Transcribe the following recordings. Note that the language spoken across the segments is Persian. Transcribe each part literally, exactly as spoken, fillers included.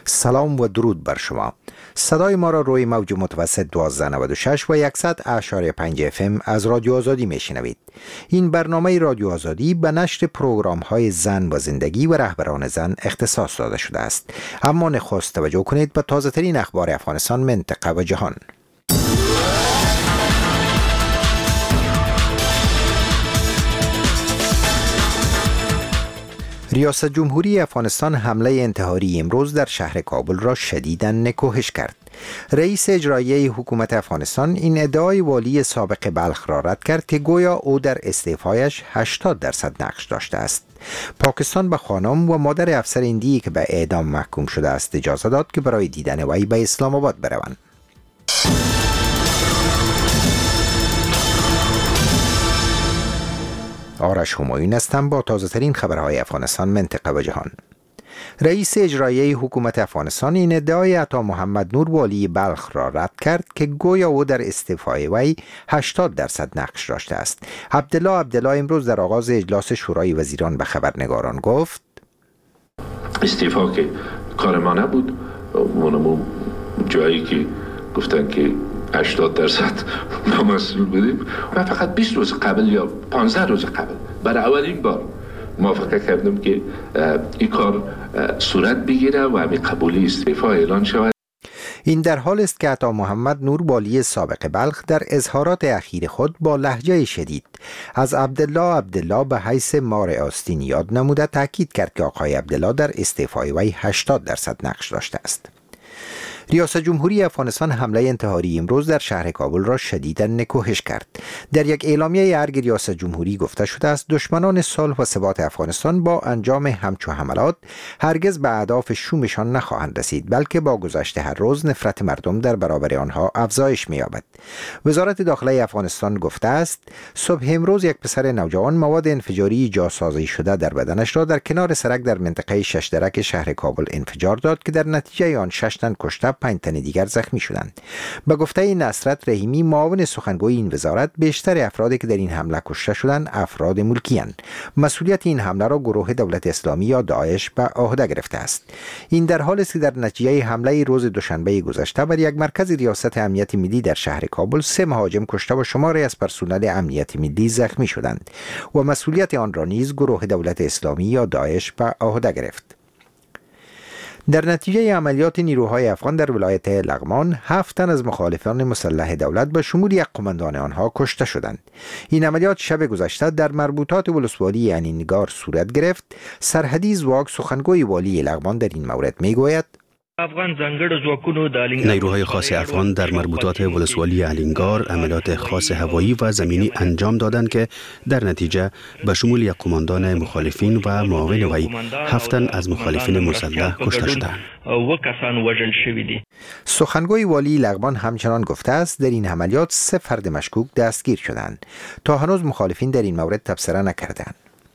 سلام و درود بر شما. صدای ما را روی موج متوسط دوازده نود و شش و صد اعشاری پنج اف ام از رادیو آزادی میشنوید. این برنامه رادیو آزادی به نشر پروگرام های زن و زندگی و رهبران زن اختصاص داده شده است. اما نخست توجه کنید به تازه ترین اخبار افغانستان، منطقه و جهان. ریاست جمهوری افغانستان حمله انتحاری امروز در شهر کابل را شدیداً نکوهش کرد. رئیس اجرایی حکومت افغانستان این ادعای والی سابق بلخ را رد کرد که گویا او در استعفایش هشتاد درصد نقش داشته است. پاکستان به خانم و مادر افسر هندی که به اعدام محکوم شده است اجازه داد که برای دیدن وی به اسلام آباد بروند. آرش همایون هستم با تازه ترین خبرهای افغانستان، منطقه و جهان. رئیس اجرایی حکومت افغانستان این ادعای عطا محمد نور والی بلخ را رد کرد که گویا او در استعفای وی هشتاد درصد نقش داشته است. عبدالله عبدالله امروز در آغاز اجلاس شورای وزیران به خبرنگاران گفت استعفا که کار ما نبود، اونمون جایی که گفتن که هشتاد درصد ما مسئول بودیم و فقط بیست روز قبل یا پانزده روز قبل برای اولین بار موافقه کردم که این کار صورت بگیره و همین قبولی استعفا اعلان شود. این در حال است که عطا محمد نور والی سابق بلخ در اظهارات اخیر خود با لهجه شدید از عبدالله عبدالله به حیث مار آستین یاد نموده تاکید کرد که آقای عبدالله در استعفای وی هشتاد درصد نقش داشته است. ریاست جمهوری افغانستان حمله انتحاری امروز در شهر کابل را شدیداً نکوهش کرد. در یک اعلامیه ارگ ریاست جمهوری گفته شده است دشمنان صلح و ثبات افغانستان با انجام همچو حملات هرگز به اهداف شومشان نخواهند رسید، بلکه با گذشت هر روز نفرت مردم در برابر آنها افزایش می‌یابد. وزارت داخله افغانستان گفته است صبح امروز یک پسر نوجوان مواد انفجاری جاسازی شده در بدنش را در کنار سرک در منطقه ششدرک شهر کابل انفجار داد که در نتیجه آن شش تن کشته، پنج تن دیگر زخمی شدند. به گفته نصرت رحیمی معاون سخنگوی این وزارت، بیشتر افرادی که در این حمله کشته شدند افراد ملکی اند. مسئولیت این حمله را گروه دولت اسلامی یا داعش به عهده گرفته است. این در حالی است که در نتیجه حمله روز دوشنبه گذشته بر یک مرکز ریاست امنیت ملی در شهر کابل سه مهاجم کشته و شماری از پرسنل امنیت ملی زخمی شدند و مسئولیت آن را نیز گروه دولت اسلامی یا داعش به عهده گرفت. در نتیجه عملیات نیروهای افغان در ولایت لغمان، هفت تن از مخالفان مسلح دولت به شمول یک قماندان آنها کشته شدند. این عملیات شب گذشته در مربوطات ولسوالی الینگار صورت گرفت. سرحدی زواگ سخنگوی والی لغمان در این مورد میگوید افغان ځانګړو ځواکونو د نیروهای خاص افغان در مربوطات ولسوالی الینگار عملیات خاص هوایی و زمینی انجام دادند که در نتیجه به شمول یک قماندان مخالفین و معاون وی هفت تن از مخالفین مسلح کشته شدند. و کسان وژل شوي دي. سخنگوی والی لغمان همچنان گفته است در این عملیات سه فرد مشکوک دستگیر شدند. تا هنوز مخالفین در این مورد تبصره نکردند.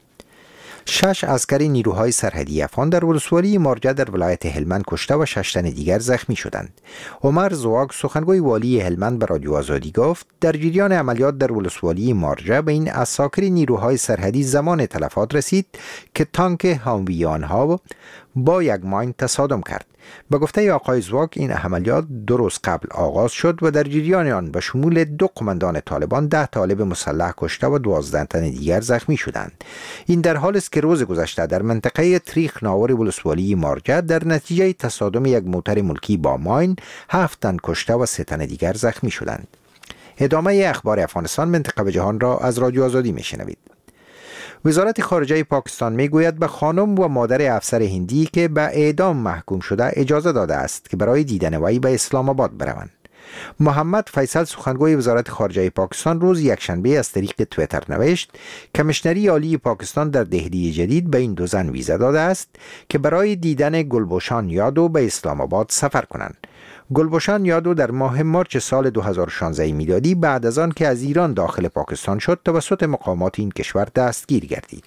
شش عسکری نیروهای سرحدی افغان در ولسوالی مارجه در ولایت هلمند کشته و شش تن دیگر زخمی شدند. عمر زواگ سخنگوی والی هلمند به رادیو آزادی گفت در جریان عملیات در ولسوالی مارجه به این عساکر نیروهای سرحدی زمان تلفات رسید که تانک هاموی آنها با یک ماین تصادم کرد. به گفته آقای زواگ این عملیات دو روز قبل آغاز شد و در جریان آن به شمول دو قماندان طالبان ده طالب مسلح کشته و دوازده تن دیگر زخمی شدند. این در حالی است که روز گذشته در منطقه تریخ ناور ولسوالی مارجه در نتیجه تصادم یک موتر ملکی با ماین هفت تن کشته و سه تن دیگر زخمی شدند. ادامه اخبار افغانستان، منطقه و جهان را از رادیو آزادی میشنوید. وزارت خارجه پاکستان میگوید به خانم و مادر افسر هندی که به اعدام محکوم شده اجازه داده است که برای دیدن وی به اسلام آباد بروند. محمد فیصل سخنگوی وزارت خارجه پاکستان روز یکشنبه از طریق تویتر نوشت کمیشنری عالی پاکستان در دهلی جدید به این دو زن ویزا داده است که برای دیدن گلبوشان یادو به اسلام آباد سفر کنند. گلبوشان یادو در ماه مارچ سال دو هزار و شانزده میلادی بعد از آن که از ایران داخل پاکستان شد توسط مقامات این کشور دستگیر گردید.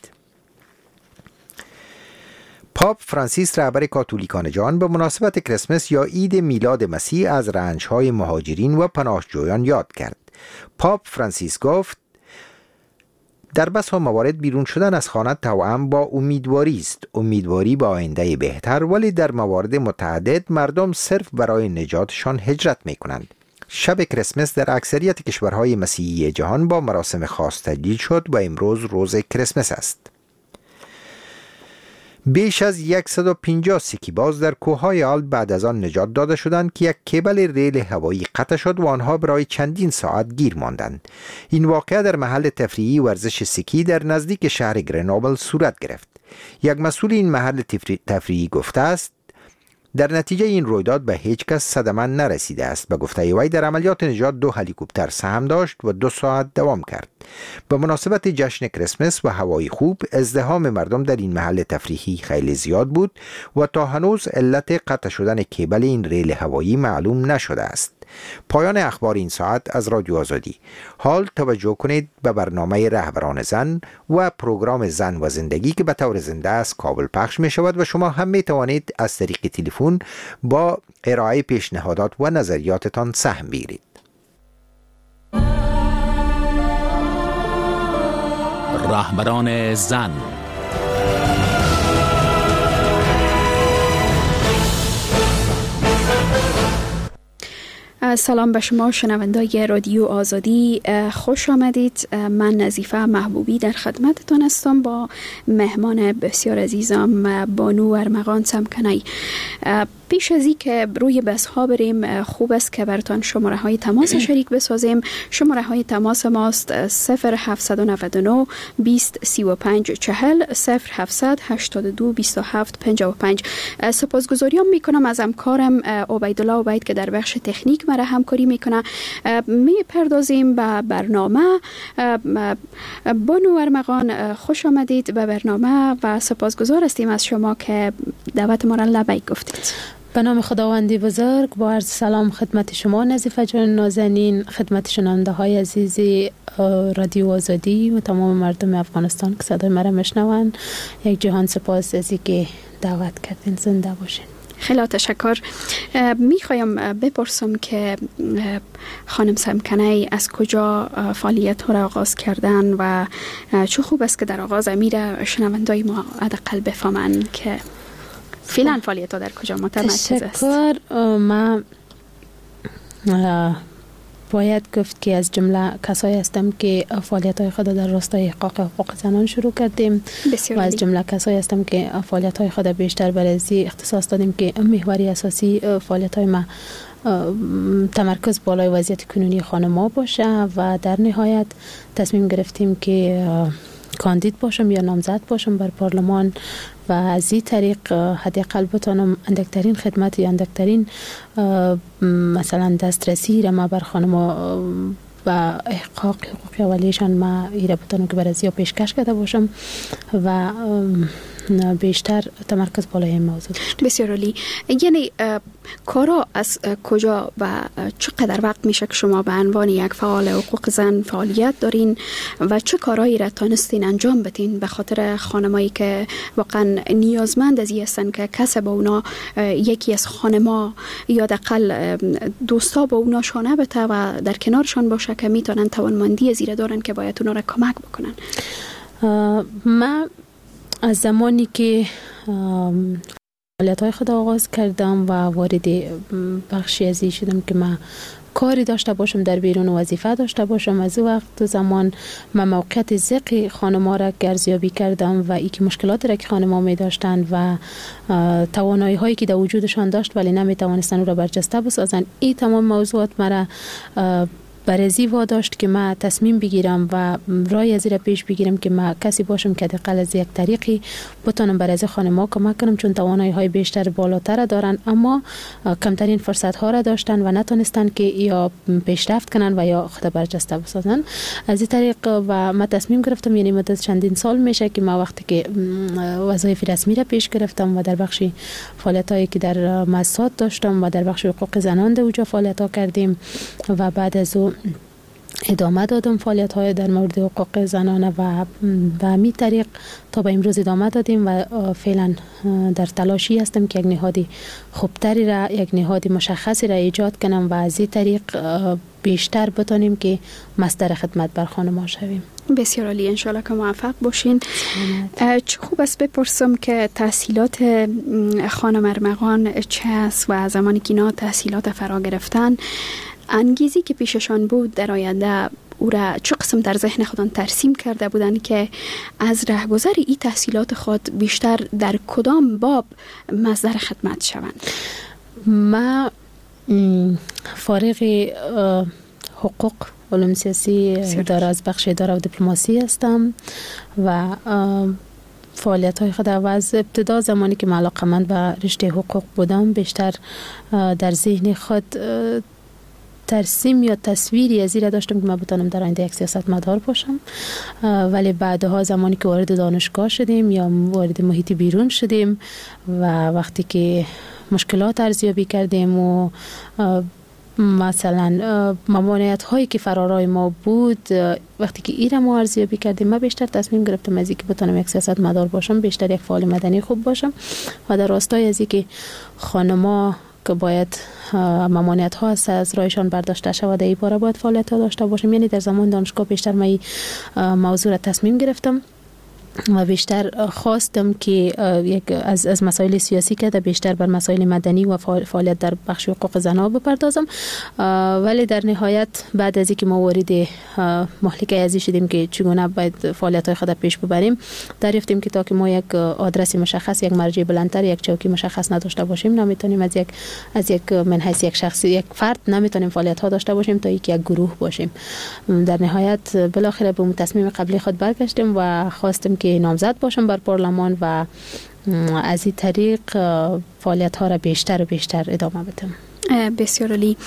پاپ فرانسیس رهبر کاتولیکان جهان به مناسبت کریسمس یا عید میلاد مسیح از رنج‌های مهاجرین و پناهجویان یاد کرد. پاپ فرانسیس گفت در بسا موارد بیرون شدن از خانه توأم با امیدواری است، امیدواری با آینده بهتر، ولی در موارد متعدد مردم صرف برای نجاتشان هجرت می کنند. شب کریسمس در اکثریت کشورهای مسیحی جهان با مراسم خاص تجلیل شد و امروز روز کریسمس است. بیش از صد و پنجاه سکی باز در کوههای آلپ بعد از آن نجات داده شدند که یک کیبل ریل هوایی قطع شد و آنها برای چندین ساعت گیر ماندند. این واقعه در محل تفریحی ورزش سکی در نزدیک شهر گرنوبل صورت گرفت. یک مسئول این محل تفریحی گفته است در نتیجه این رویداد به هیچ کس صدمه نرسیده است. به گفته وی در عملیات نجات دو هلیکوپتر سهم داشت و دو ساعت دوام کرد. به مناسبت جشن کریسمس و هوای خوب ازدحام مردم در این محل تفریحی خیلی زیاد بود و تا هنوز علت قطع شدن کیبل این ریل هوایی معلوم نشده است. پایان اخبار این ساعت از رادیو آزادی. حال توجه کنید به برنامه رهبران زن و پروگرام زن و زندگی که به طور زنده از کابل پخش می شود و شما هم می توانید از طریق تلفن با ارائه پیشنهادات و نظریاتتان سهم بگیرید. رهبران زن. سلام به شما شنوندای رادیو آزادی، خوش آمدید. من نظیفه محبوبی در خدمتتان هستم با مهمان بسیار عزیزم بانو ارمغان سمکنی. پیش از این که روی بحث ها بریم خوب است که براتان شماره های تماس شریک بسازیم. شماره های تماس ماست صفر هفتصد و نود و نه بیست سی و پنج چهل، صفر هفتصد هشتاد و دو بیست و هفت پنجاه و پنج. سپاسگزاری می کنم از همکارم عبیدالله عبید که در بخش تکنیک مرا همکاری میکنه. می پردازیم به برنامه. بانو ارمغان خوش آمدید به برنامه و سپاسگزار هستیم از شما که دعوت ما را لبیک گفتید. به نام خداوندی بزرگ، با عرض سلام خدمت شما نظیفه جان نازنین، خدمت شنونده های عزیزی رادیو آزادی و تمام مردم افغانستان که صدای مرا میشنوند. یک جهان سپاس از اینکه دعوت کردین. زنده باشین. خیلی تشکر. میخوایم بپرسم که خانم سمکنی از کجا فعالیت ها را آغاز کردن و چه خوب است که در آغاز امیر شنوندای ما حداقل بفهمن که فعلا فعالیت ها در کجا متمرکز است. تشکر. ما باید گفت که از جمله کسایی هستم که فعالیت های خود در راستای احقاق حقوق زنان شروع کردیم و از جمله کسایی هستم که فعالیت های خود بیشتر بر ازی اختصاص دادیم که محوری اساسی فعالیت های ما تمرکز بالای وضعیت کنونی خانم‌ها باشه و در نهایت تصمیم گرفتیم که کاندید باشم یا نامزد باشم بر پارلمان و از این طریق حداقل بتونم اندکترین خدمت یا اندکترین مثلا دسترسی را ما بر خانم‌ها و احقاق حقوق اولیشان ما ایره بتونم که بر ازیا پیشکش کرده باشم و بیشتر تمرکز بالای این موضوع داشت. بسیار عالی. یعنی کارا از کجا و چقدر وقت میشه که شما به عنوان یک فعال حقوق زن فعالیت دارین و چه کارهایی را تانستین انجام بدین به خاطر خانمایی که واقعا نیازمند از این هستن که کسی با اونا یکی از خانما یا دقل دوستا با اونا شانه بته و در کنارشان باشه که میتونن توانمندی زیره دارن که باید اونا را کمک بکنن. ما از زمانی که فعالیت‌های خود آغاز کردم و وارد بخشی از این شدم که من کاری داشته باشم در بیرون وظیفه داشته باشم، از وقت زمان من موقعیت ذقی خانم‌ها را ارزیابی کردم و ای که مشکلات را که خانم‌ها می داشتند و توانایی هایی که در وجودشان داشت ولی نمی توانستند او را برجسته بسازند، این تمام موضوعات مرا برزی واداشت که ما تصمیم بگیرم و رای از را پیش بگیرم که ما کسی باشم که دقیقاً از یک طریقی بتونم برای خانم‌ها کمک کنم، چون توانایی های بیشتر بالاتر دارن اما کمترین فرصت ها را داشتن و نتونستن که یا پیشرفت کنن و یا خود برجسته بسازن. از این طریق و ما تصمیم گرفتم، یعنی مدت چندین سال میشه که ما وقتی که وظایف رسمی را پیش گرفتم و در بخش فعالیت هایی که در مؤسسات داشتم و در بخش حقوق زنان در اونجا فعالیت ها کردیم و بعد از او ادامه دادم فعالیت های در مورد حقوق زنانه و به همین طریق تا به امروز ادامه دادیم و فعلا در تلاشی هستم که یک نهادی خوبتری را، یک نهادی مشخصی را ایجاد کنم و از این طریق بیشتر بتونیم که مصدر خدمت بر خانم‌ها شویم. بسیار عالی، انشالله که موفق باشین. چه خوب است بپرسم که تحصیلات خانم ارمغان چه است و زمانی که اینا تحصیلات فرا گرفتن انگیزی که پیششان بود در آینده او را چه قسم در ذهن خودان ترسیم کرده بودن که از رهگذر این تحصیلات خود بیشتر در کدام باب مصدر خدمت شوند؟ ما فارغ حقوق علوم سیاسی اداره از بخش اداره و دیپلماسی هستم و فعالیت های خود از ابتدا زمانی که من علاقه‌مند به رشته حقوق بودم بیشتر در ذهن خود ترسیم یا تصویری از این داشتم که من بتونم در آینده یک سیاستمدار باشم، ولی بعدها زمانی که وارد دانشگاه شدیم یا وارد محیط بیرون شدیم و وقتی که مشکلات ارزیابی کردیم و مثلا ممانعت هایی که فرارای ما بود وقتی که این را ما ارزیابی کردیم من بیشتر تصمیم گرفتم از اینکه بتونم یک سیاستمدار باشم، بیشتر یک فعال مدنی خوب باشم و در راستای از اینکه خانم‌ها که باید ممانعت ها است از رایشان برداشته شود این باره باید فعالیت ها داشته باشم. یعنی در زمان دانشگاه بیشتر من این موضوع را تصمیم گرفتم و بیشتر خواستم که یک از از مسائل سیاسی که بیشتر بر مسائل مدنی و فعالیت در بخش حقوق زنان بپردازم، ولی در نهایت بعد از اینکه ما وارد مهلکه ازی شدیم که چگونه باید فعالیت‌های خود پیش ببریم دریافتیم که تا که ما یک آدرس مشخص، یک مرجع بلندتر، یک چوکی مشخص نداشته باشیم نمیتونیم از یک از یک من حیث یک شخصی یک فرد نمیتونیم فعالیت‌ها داشته باشیم تا اینکه یک گروه باشیم. در نهایت بالاخره به تصمیم قبلی خود برگشتیم و خواستم که نامزد باشم بر پارلمان و از این طریق فعالیت ها را بیشتر و بیشتر ادامه بدم. بسیار عالی.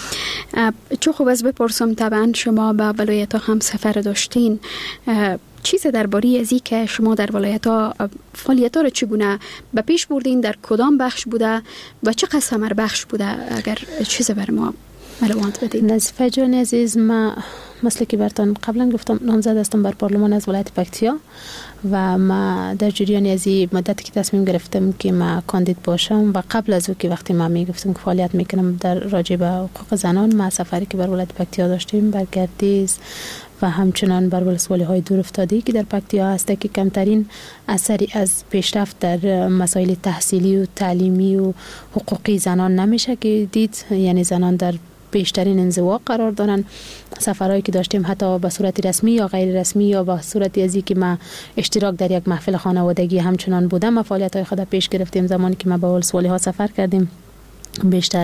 چه خوب است بپرسم، طبعا شما به ولایت ها هم سفر داشتین، چیز درباره ازی که شما در ولایت ها فعالیت ها را چگونه به پیش بردین، در کدام بخش بوده و چه قسم ثمر بخش بوده، اگر چیز بر ما معلومات بدید؟ نظیفه جان عزیز، ما مثل که برتان قبلا گفتم نامزد هستم بر پارلمان از ولایت پکتیا و ما در جریان از این مدتی که تصمیم گرفتم که ما کاندید باشم و قبل از او که وقتی ما میگفتم که فعالیت میکنم در راجع به حقوق زنان، ما سفری که بر ولایت پکتیا داشتیم بر گردیز و همچنان بر ولسوالی های دور افتاده که در پکتیا هسته که کمترین اثری از پیشرفت در مسائل تحصیلی و تعلیمی و حقوقی زنان نمیشه که دید. یعنی زنان در بیشترین انزوا قرار دارن. سفرهایی که داشتیم حتی به صورت رسمی یا غیر رسمی یا به صورت ازی که ما اشتراک در یک محفل خانوادگی همچنان بودم، ما فعالیت‌های خود پیش گرفتیم. زمانی که ما به ولسوالی ها سفر کردیم بیشتر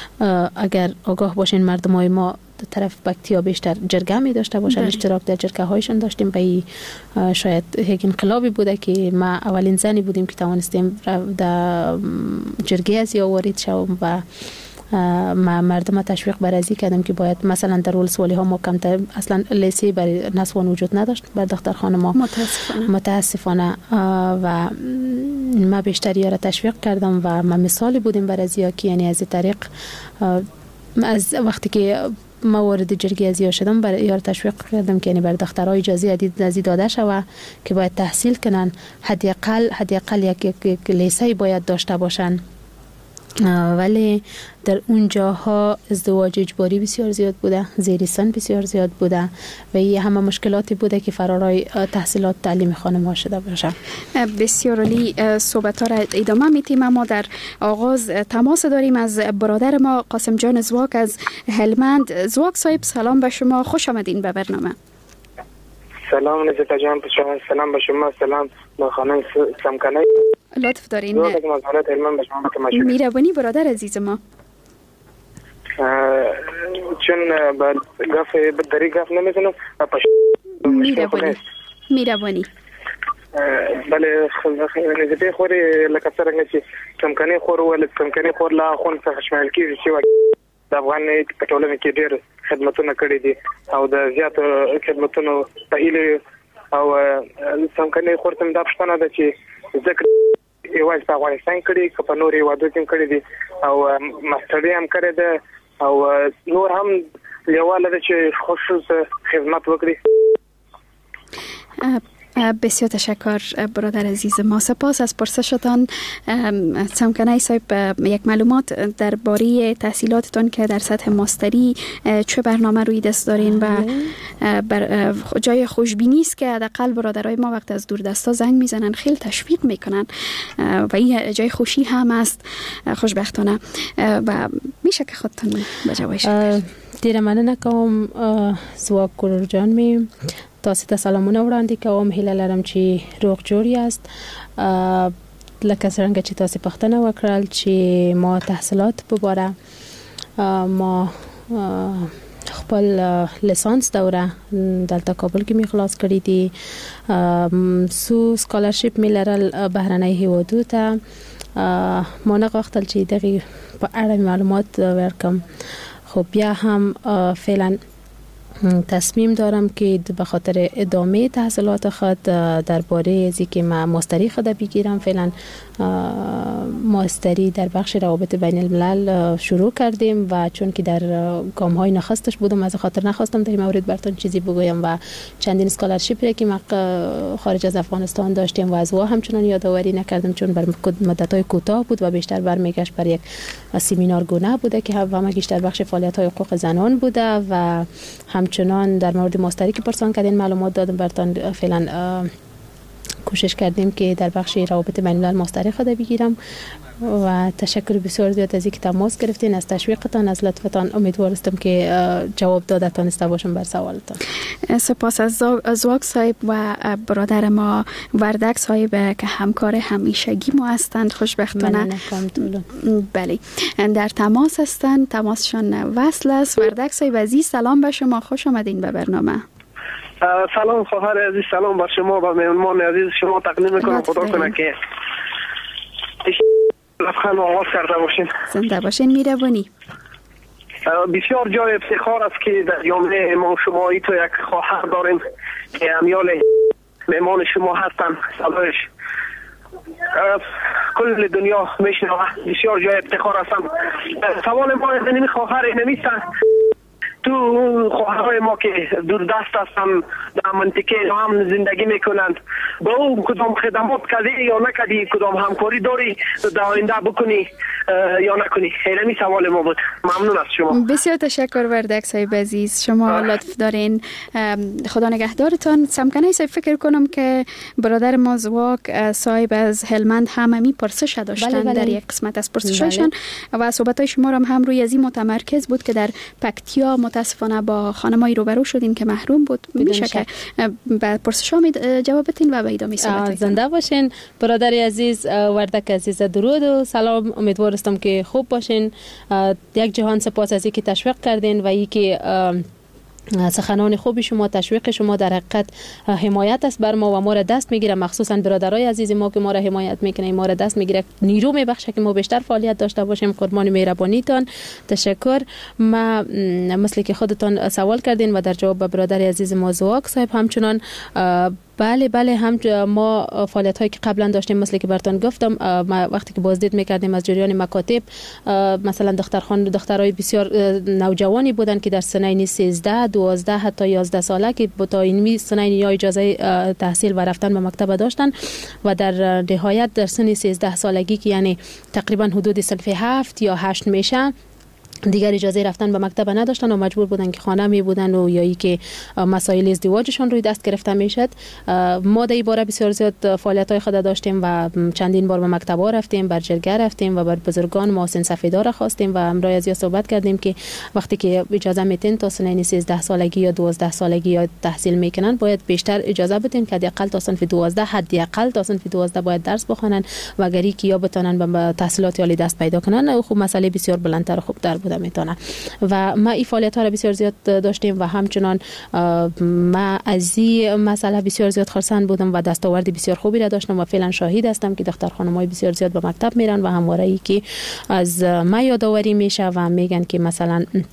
اگر آگاه باشین مردمای ما طرف پکتیا بیشتر جرگه می داشته باشن، اشتراک در جرگه هایشون داشتیم. به شاید یک انقلابی بوده که ما اولین زنی بودیم که توانستیم در جرگه از یا وارد شوم و ما مردم تشویق بر ازی کردم که باید مثلا در ولسوالی ها ما کمتر اصلا لیسه برای نسوان وجود نداشت بر دخترخانه ما متاسفانه, متاسفانه و ما بیشتر یاره تشویق کردم و ما مثالی بودیم بر ازی که یعنی از طریق از وقتی که ما وارد جرگه ازیا شدم برای یار تشویق کردم که یعنی بر دخترای اجازه ازی داده شوه که باید تحصیل کنن، حداقل حداقل یک, یک, یک لیسه باید داشته باشن. ولی در اون جاها ازدواج اجباری بسیار زیاد بوده، زیر سن بسیار زیاد بوده و این همه مشکلاتی بوده که فرارای تحصیلات تعلیم خانم‌ها شده باشه. بسیار عالی. صحبت‌ها را ادامه می‌دیم، اما در آغاز تماس داریم از برادر ما قاسم جان زواک از هلمند. زواک صاحب سلام به شما، خوش آمدین به برنامه. سلام نجات جان، به شما سلام، به شما سلام، به خانم سمکنه لطف دارین. میربانی برادر عزیز ما، چون با گفت بدری گفت نمیزنم میربانی میربانی بله نجات خوری لکه سرنگه چی سمکنه خور ولد سمکنه خور لا خون څخه شمال کیږي چې د افغان په ټولنه کې ډېر خدمتونه کړې دي او د زیات خدمتونو په هیله او سمکنه خور تم د پښتنه د چې ذکر یوازې په افغانستان کې کې په نورې وادو کې کړې دي او ماستري هم کړې ده او نور هم لیواله ده چې خصوص خدمت وکړي. بسیار تشکر برادر عزیز ما. سپاس از پرسشتان. سمکنای صاحب، یک معلومات درباره تحصیلاتتان که در سطح ماستری چه برنامه روی دست دارین و بر جای خوشبینی است که حداقل برادرای ما وقت از دوردستا زنگ میزنن خیلی تشویق میکنن و این جای خوشی هم است خوشبختانه و میشه که خودتون بجوایش دیر مننه کوم زواک کورور جان می تاسو ته سلامونه وړاندې کوم. هیله لرم چې روغ جوړ یاست. لکه څنګه چې تاسو پوښتنه وکړل چې ما تحصیلات په باره ما خپل لیسانس دوره دلته کابل کې می خلاص کړی دي. سو سکالرشپ می لرل بهرنۍ هیوادو ته. ما نه غوښتل چې دغه په اړه معلومات ورکم، خب بیا هم فعلا تصمیم دارم که به خاطر ادامه تحصیلات خود درباره ازی که من ماستری خود بگیرم. فعلا ماستری در بخش روابط بین الملل شروع کردیم و چون که در گام های نخستش بودم از خاطر نخواستم در این مورد براتون چیزی بگویم و چندین اسکالرشیپی که ما خارج از افغانستان داشتیم و از وا همچنان یادآوری نکردم چون بر مدت های کوتاه بود و بیشتر برمیگشت بر یک سمینار گونه بوده که همه بیشتر بخش فعالیت های حقوق زنان بوده و همچنان در مورد ماستری که پرسان کردین معلومات دادم براتون. فعلا کوشش کردیم که در بخش روابط بین الملل ماستری خود بگیرم و تشکر بسیار زیاد از اینکه تماس گرفتین، از تشویقتان، از لطفتان. امیدوارم که جواب داده تانسته باشم بر سوالتان. سپاس از زواک صاحب و برادر ما وردک صاحب که همکار همیشگی ما هستند خوشبختانه. بله در تماس هستند، تماسشان وصل است. وردک صاحب عزیز سلام به شما، خوش آمدین به برنامه. سلام خواهر عزیز، سلام بر شما و مهمان عزیز شما. تقدیم میکنم خدا کنه که لبخند آغاز کرده باشین. زنده باشین. میروانی بسیار جای افتخار است که در جامعه ما شمایی تو یک خواهر داریم که امیال مهمان شما هستن. صدایش کل دنیا میشنوه. بسیار جای افتخار هستم. سوال ما از این خواهر نمیستن تو خواهرای ما که دور دست هستن در منطقه هم زندگی میکنند با اون کدام خدمات کردی یا نکردی، کدام همکاری داری در آینده بکنی یا نکنی؟ اینمی سوال ما بود. ممنون از شما. بسیار تشکر وردک صاحب عزیز، شما لطف دارین. خدا نگهدارتان. سمکنه صاحب فکر کنم که برادر ما زواک صاحب از هلمند هم همی پرسش داشتن. بله بله. در یک قسمت از پرسششان بله. و صحبتای شما هم, هم روی از این متمرکز بود که در پکتیا متاسفانه با خانمایی روبرو شدین که محروم بود. میشه که به پرسشام جواب بدین و به ادامه صحبت. زنده باشین برادر عزیز. وردک عزیز درود و سلام. امیدوارم که خوب باشین. یک جهان سپاس از اینکه تشویق کردین و اینکه سخنان خوب شما، تشویق شما در حقیقت حمایت است بر ما و ما را دست میگیره، مخصوصا برادرای عزیز ما که ما را حمایت میکنه، ما را دست میگیره، نیرو میبخشه که ما بیشتر فعالیت داشته باشیم. قربان مهربانیتان. تشکر. ما مثل که خودتان سوال کردین و در جواب به برادر عزیز ما زواک صاحب همچنان بله بله هم ما فعالیت هایی که قبلا داشتیم مثل که براتون گفتم، ما وقتی که بازدید میکردیم از جریان مکاتب، مثلا دخترخوان دخترای بسیار نوجوانی بودن که در سنین سیزده دوازده حتی یازده ساله که تا این سنین یا اجازه تحصیل و رفتن به مکتب داشتن و در نهایت در سن سیزده سالگی که یعنی تقریبا حدود صنف هفت یا هشت میشه دیگر اجازه رفتن به مکتب نداشتن و مجبور بودن که خانه می بودن و یا ای که مسائل ازدواجشان روی دست گرفته میشد. ما در این باره بسیار زیاد فعالیت‌های خود داشتیم و چندین بار به مکتب‌ها رفتیم، بر جرگه رفتیم و بر بزرگان محسن سفیدار خواستیم و امروز از یا صحبت کردیم که وقتی که اجازه میتین تا سن سیزده سالگی یا دوازده سالگی یا تحصیل میکنن باید بیشتر اجازه بدین که حداقل تا صنف دوازده حداقل تا صنف دوازده باید درس بخونن و اگری که یا بتونن به تحصیلات عالی دست پیدا کنن. خب مسئله بسیار بلندتر و خوبتر بوده میتونه و ما این فعالیت ها را بسیار زیاد داشتیم و همچنان ما از این مسئله بسیار زیاد خرسند بودم و دستاورد بسیار خوبی را داشتم و فعلا شاهد هستم که دختر خانمای بسیار زیاد به مکتب میرن و همواره ای که از ما یادآوری میشه و میگن که مثلا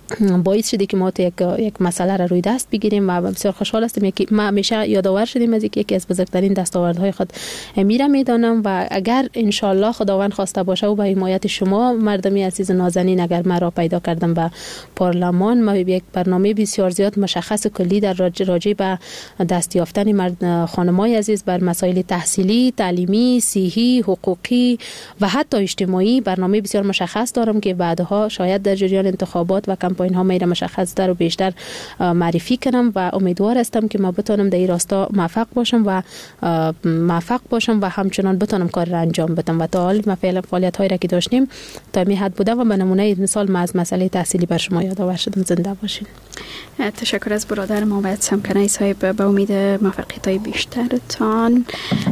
باعث شده که ما تو یک یک مسئله را روی دست بگیریم و بسیار خوشحال هستم که ما همیشه یادآور شدیم از اینکه یکی از بزرگترین دستاوردهای خود میره میدانم و اگر ان شاء الله خداوند خواسته باشه و با حمایت شما مردمی عزیز نازنین اگر مرا پیدا کردم به پارلمان، ما یک برنامه بسیار زیاد مشخص کلی در راجع به دست یافتن مرد خانمای عزیز بر مسائل تحصیلی، تعلیمی، صحی، حقوقی و حتی اجتماعی برنامه بسیار مشخص دارم که بعدها شاید در جریان انتخابات و کمپاین ها میره مشخص در و بیشتر معرفی کنم و امیدوار هستم که ما بتونم در این راستا موفق باشم و موفق باشم و همچنان بتونم کار را انجام بدم و تا حال ما فعلا فعالیت هایی را که داشتیم تا می حد بوده و به نمونه مثال ما از مسئله تحصیلی بر شما یادآور شدم. زنده باشین. تشکر از برادر محمد سمکنی صاحب، به امید موفقیت های بیشترتان.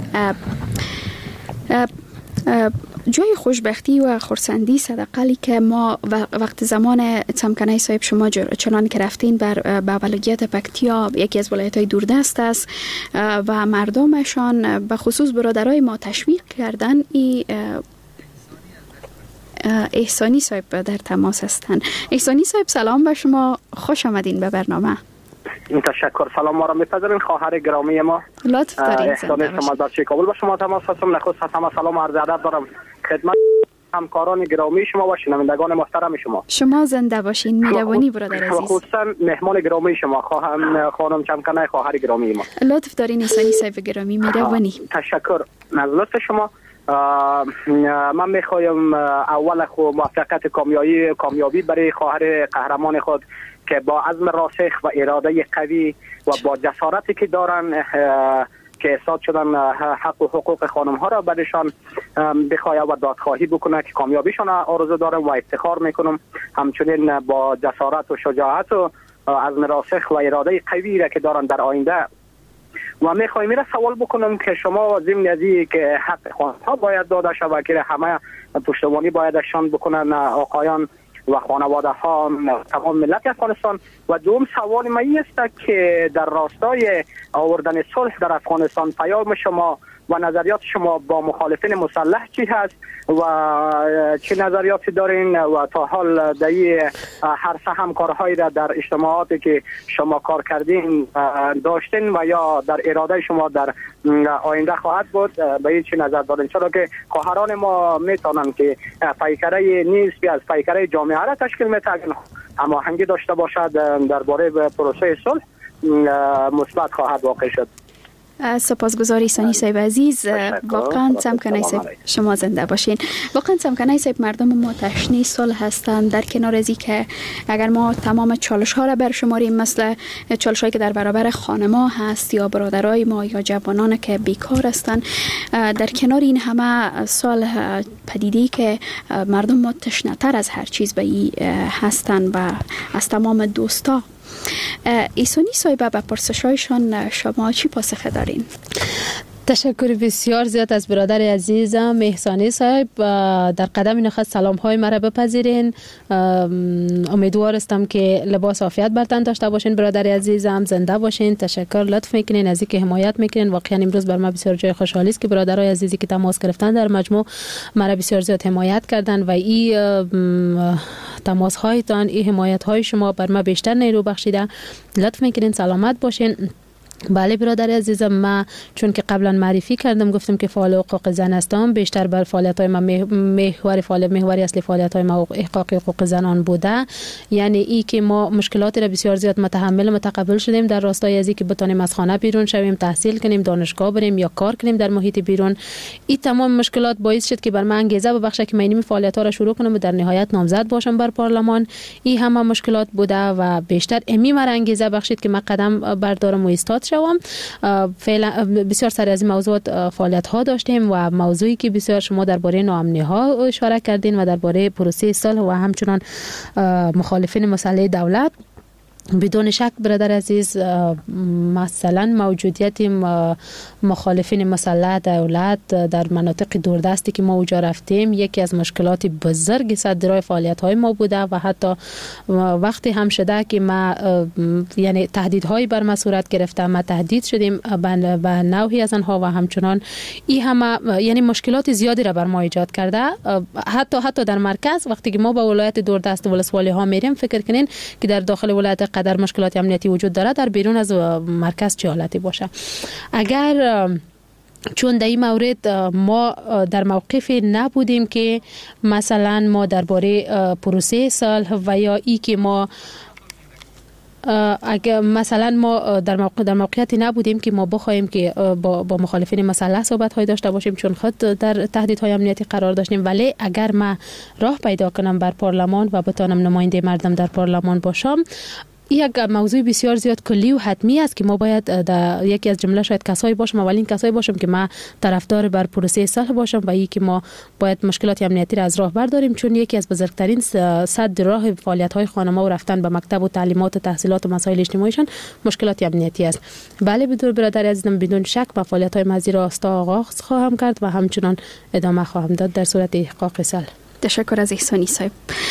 جای خوشبختی و خرسندی صدقلی که ما وقت زمان سمکنی صاحب شما چنان که رفتین بر به ولایت پکتیا، یکی از ولایت‌های دوردست است و مردمشان به خصوص برادرای ما تشویق کردن، ای احسانی صاحب در تماس هستند. احسانی صاحب سلام به شما، خوش آمدین به برنامه. تشکر. سلام ما را می‌پذیرین خواهر گرامی ما. لطف دارین. احسانی سمازدار کابل با شما تماس هستم. نخست همه سلام عرض ادب دارم خدمت همکاران گرامی شما و شنوندگان محترم شما. شما زنده باشین. میروانی برادر عزیز. خصوصا مهمان گرامی شما خواهم خانم چمکنه خواهر گرامی ما. لطف دارین احسانی صاحب گرامی، میروانی. تشکر از لطف شما. من میخوایم اول خو موفقیت کامیابی کامیابی برای خواهر قهرمان خود که با عزم راسخ و اراده قوی و با جسارتی که دارن که احساس شدن حق و حقوق خانم ها را برشان بخواید و دادخواهی بکنه که کامیابیشان آرزو دارم و افتخار میکنم همچنین با جسارت و شجاعت و عزم راسخ و اراده قوی را که دارن در آینده. و میخوایم میره سوال بکنم که شما ضمن از این که حق خانم ها باید داده شود که همه پشتیبانی بایدشان بکنن آقایان و خانواده ها تمام ملت افغانستان. و دوم سوال ما است که در راستای آوردن صلح در افغانستان پیام شما و نظریات شما با مخالفین مسلح چی هست و چه نظریاتی دارین و تا حال در هر سه همکارهایی را در اجتماعاتی که شما کار کردین داشتین و یا در اراده شما در آینده خواهد بود به این چه نظر دارین؟ چرا که خواهران ما میتونن که پیکره نیستی از پیکره جامعه را تشکیل میتن اما هنگی داشته باشد درباره پروسه صلح مثبت خواهد واقع شد. سپاسگزاری سانی صاحب عزیز. واقعا سمکنی صاحب شما زنده باشین. واقعا سمکنی صاحب مردم ما تشنه صلح هستند، در کنار از که اگر ما تمام چالش ها را برشماریم مثل چالش هایی که در برابر خانما هست یا برادرای ما یا جوانان که بیکار هستند، در کنار این همه صلح پدیده‌ای که مردم ما تشنه تر از هر چیز به این هستند و از تمام دوستا. ایسانی صاحب به پرسش‌هایشان شما چی پاسخ دارین؟ تشکر بسیار زیاد از برادر عزیزم احسانی صاحب. در قدم نخست سلام های مرا بپذیرین. امیدوار هستم که لباس عافیت بر تن داشته باشین برادر عزیزم، زنده باشین. تشکر لطف میکنین از اینکه حمایت میکنین. واقعا امروز بر ما بسیار جای خوشحالی است که برادرای عزیزی که تماس گرفتن در مجموع مرا بسیار زیاد حمایت کردن و این تماس هایتان، این حمایت های شما بر ما بیشتر نیرو بخشیده. لطف میکنین، سلامت باشین. بله برادر عزیزم، ما چون که قبلا معرفی کردم گفتم که فعال حقوق زن هستم، بیشتر بر فعالیت های ما محور فعالیت محوری اصلی فعالیت های ما احقاق حقوق زنان بوده. یعنی ای که ما مشکلات را بسیار زیاد متحمل متقبل شدیم در راستای ازی که بتونیم از خانه بیرون شویم، تحصیل کنیم، دانشگاه بریم یا کار کنیم در محیط بیرون. این تمام مشکلات باعث شد که بر من انگیزه ببخشه که من این فعالیت ها را شروع کنم و در نهایت نامزد باشم بر پارلمان. این همه مشکلات بوده و بیشتر امی مرا انگیزه بخشید که من قدم بردارم و ایستاد شوم. فعلا بسیار سر از این موضوعات فعالیت ها داشتیم و موضوعی که بسیار شما درباره ناامنی ها اشاره کردین و درباره پروسه صلح و همچنان مخالفین مسلح دولت بدون شک برادر عزیز مثلا موجودیت مخالفین مسلح دولت در مناطق دوردستی که ما اونجا رفتیم یکی از مشکلات بزرگ صدرای فعالیت های ما بوده و حتی وقتی هم شده که ما یعنی تهدیدهایی بر ما صورت گرفته، ما تهدید شدیم به نوعی از آنها و همچنان این همه یعنی مشکلات زیادی را بر ما ایجاد کرده. حتی حتی در مرکز وقتی که ما به ولایت دوردست ولسوالی ها میریم فکر کنین که در داخل ولایت قدر مشکلات امنیتی وجود داره، در بیرون از مرکز چه حالتی باشه. اگر چون در این مورد ما در موقفی نبودیم که مثلا ما درباره پروسه صلح و یا ای که ما اگر مثلا ما در موقع در موقعیتی نبودیم که ما بخوایم که با, با مخالفین مسلح صحبت های داشته باشیم چون خود در تهدیدهای امنیتی قرار داشتیم، ولی اگر ما راه پیدا کنم بر پارلمان و بتانم نماینده مردم در پارلمان باشم، یک موضوع بسیار زیاد کلی و حتمی است که ما باید در یکی از جمله شاید کسایی باشم، اولین کسایی باشم که ما طرفدار بر پروسه صلح باشم و یکی که ما باید مشکلات امنیتی را از راه برداریم، چون یکی از بزرگترین سد راه فعالیت‌های خانم‌ها و رفتن به مکتب و تعلیمات و تحصیلات و مسائل اجتماعیشان مشکلات امنیتی است. بله بدون برادر عزیزم بدون شک با فعالیت‌های مزی را آغاز خواهم کرد و همچنان ادامه خواهم داد در صورت احقاق صلح. تشکر از احسانی صاحب.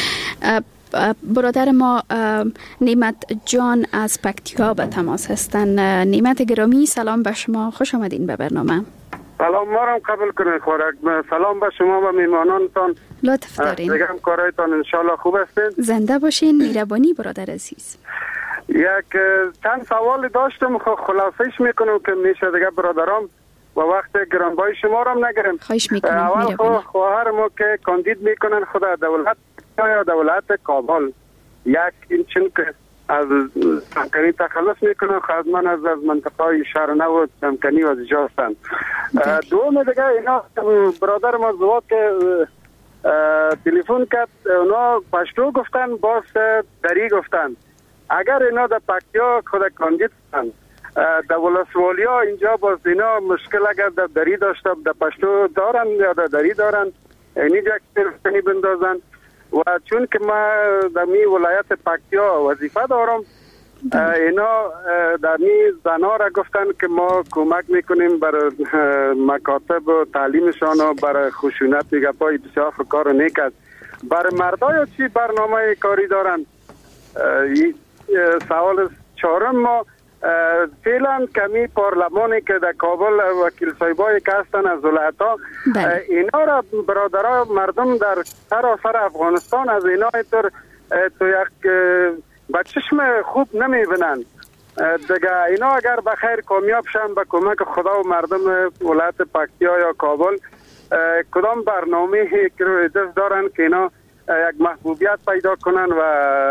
برادر ما نعمت جان از پکتیا به تماس هستند. نعمت گرامی سلام به شما، خوش آمدین به برنامه. سلام ما را قبول کنید خورک. سلام به شما و میمانانتان. لطف دارین. دیگه هم کارایتان انشالله خوب هستین. زنده باشین. میربانی برادر عزیز. یک چند سوال داشتم خلاصش میکنم که میشه دیگه برادرام و وقت گرانبای شما را هم نگرم. خواهش میکنم. اول خواهر ما که کاندید میکنن خدا دولت یا دولت کابل یک این چون که از سمکنی تخلص میکنن خدمت از از منطقه شهرنو و سمکنی و از جا هستند. دوم دیگه اینا برادر ما زواد که تلفن کرد اونا پشتو گفتن باز دری گفتن. اگر اینا در پکتیا خود کاندید هستن در ولسوالی ها اینجا باز اینا مشکل اگر در دری داشته در پشتو دارن یا در دری دارن اینجا تلفنی بندازن و چون که ما در می ولایت پکتیا وظیفه دارم اینا در می زنها را گفتن که ما کمک میکنیم برای مکاتب و تعلیمشان و برای خشونت میگه پای بسیار کار نیکد. برای مردای چی برنامه کاری دارن؟ سوال چهارم ما فعلا کمی پارلمانی که در کابل وکیل صاحبایی که هستن از ولایت ها اینا را برادرای مردم در سراسر افغانستان از اینا اینطور تو یک به چشم خوب نمی بینن دیگه. اینا اگر بخیر کامیاب شن به کمک خدا و مردم ولایت پکتیا یا کابل کدام برنامه که رو دست دارن که اینا یک محبوبیت پیدا کنن و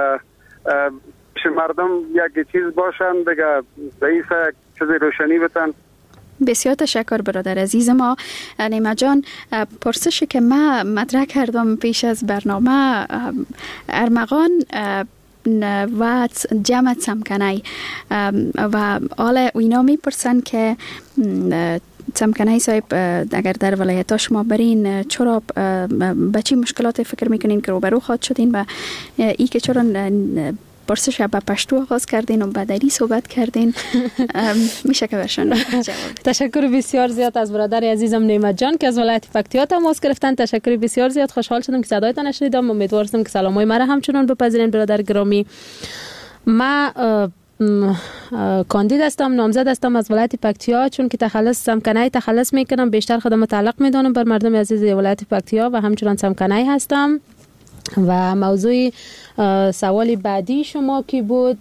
مردم یک چیز باشن دیگه رئیس چیزی روشنی بتن. بسیار تشکر برادر عزیز ما. نعمت جان پرسشی که ما مطرح کردم پیش از برنامه ارمغان و جمع سمکنی و حالا اینا میپرسن که سمکنی صاحب اگر در ولایت شما برین چرا به چی مشکلات فکر میکنین که روبرو خواهد شدین و ای که چرا پرسش با پشتو آغاز کردین و با دری صحبت کردین میشه که برشان تشکر بسیار زیاد از برادر عزیزم نعمت جان که از ولایت پکتیا تماس گرفتن. تشکر بسیار زیاد، خوشحال شدم که صدایتان شنیدم. امیدوارم که سلامای مرا همچنان بپذیرین برادر گرامی. ما کاندید هستم، نامزد هستم از ولایت پکتیا، چون که تخلص سمکنی تخلص میکنم، بیشتر خودم متعلق میدانم بر مردم عزیز ولایت پکتیا و همچنان سمکنی هستم. و موضوع سوال بعدی شما کی بود؟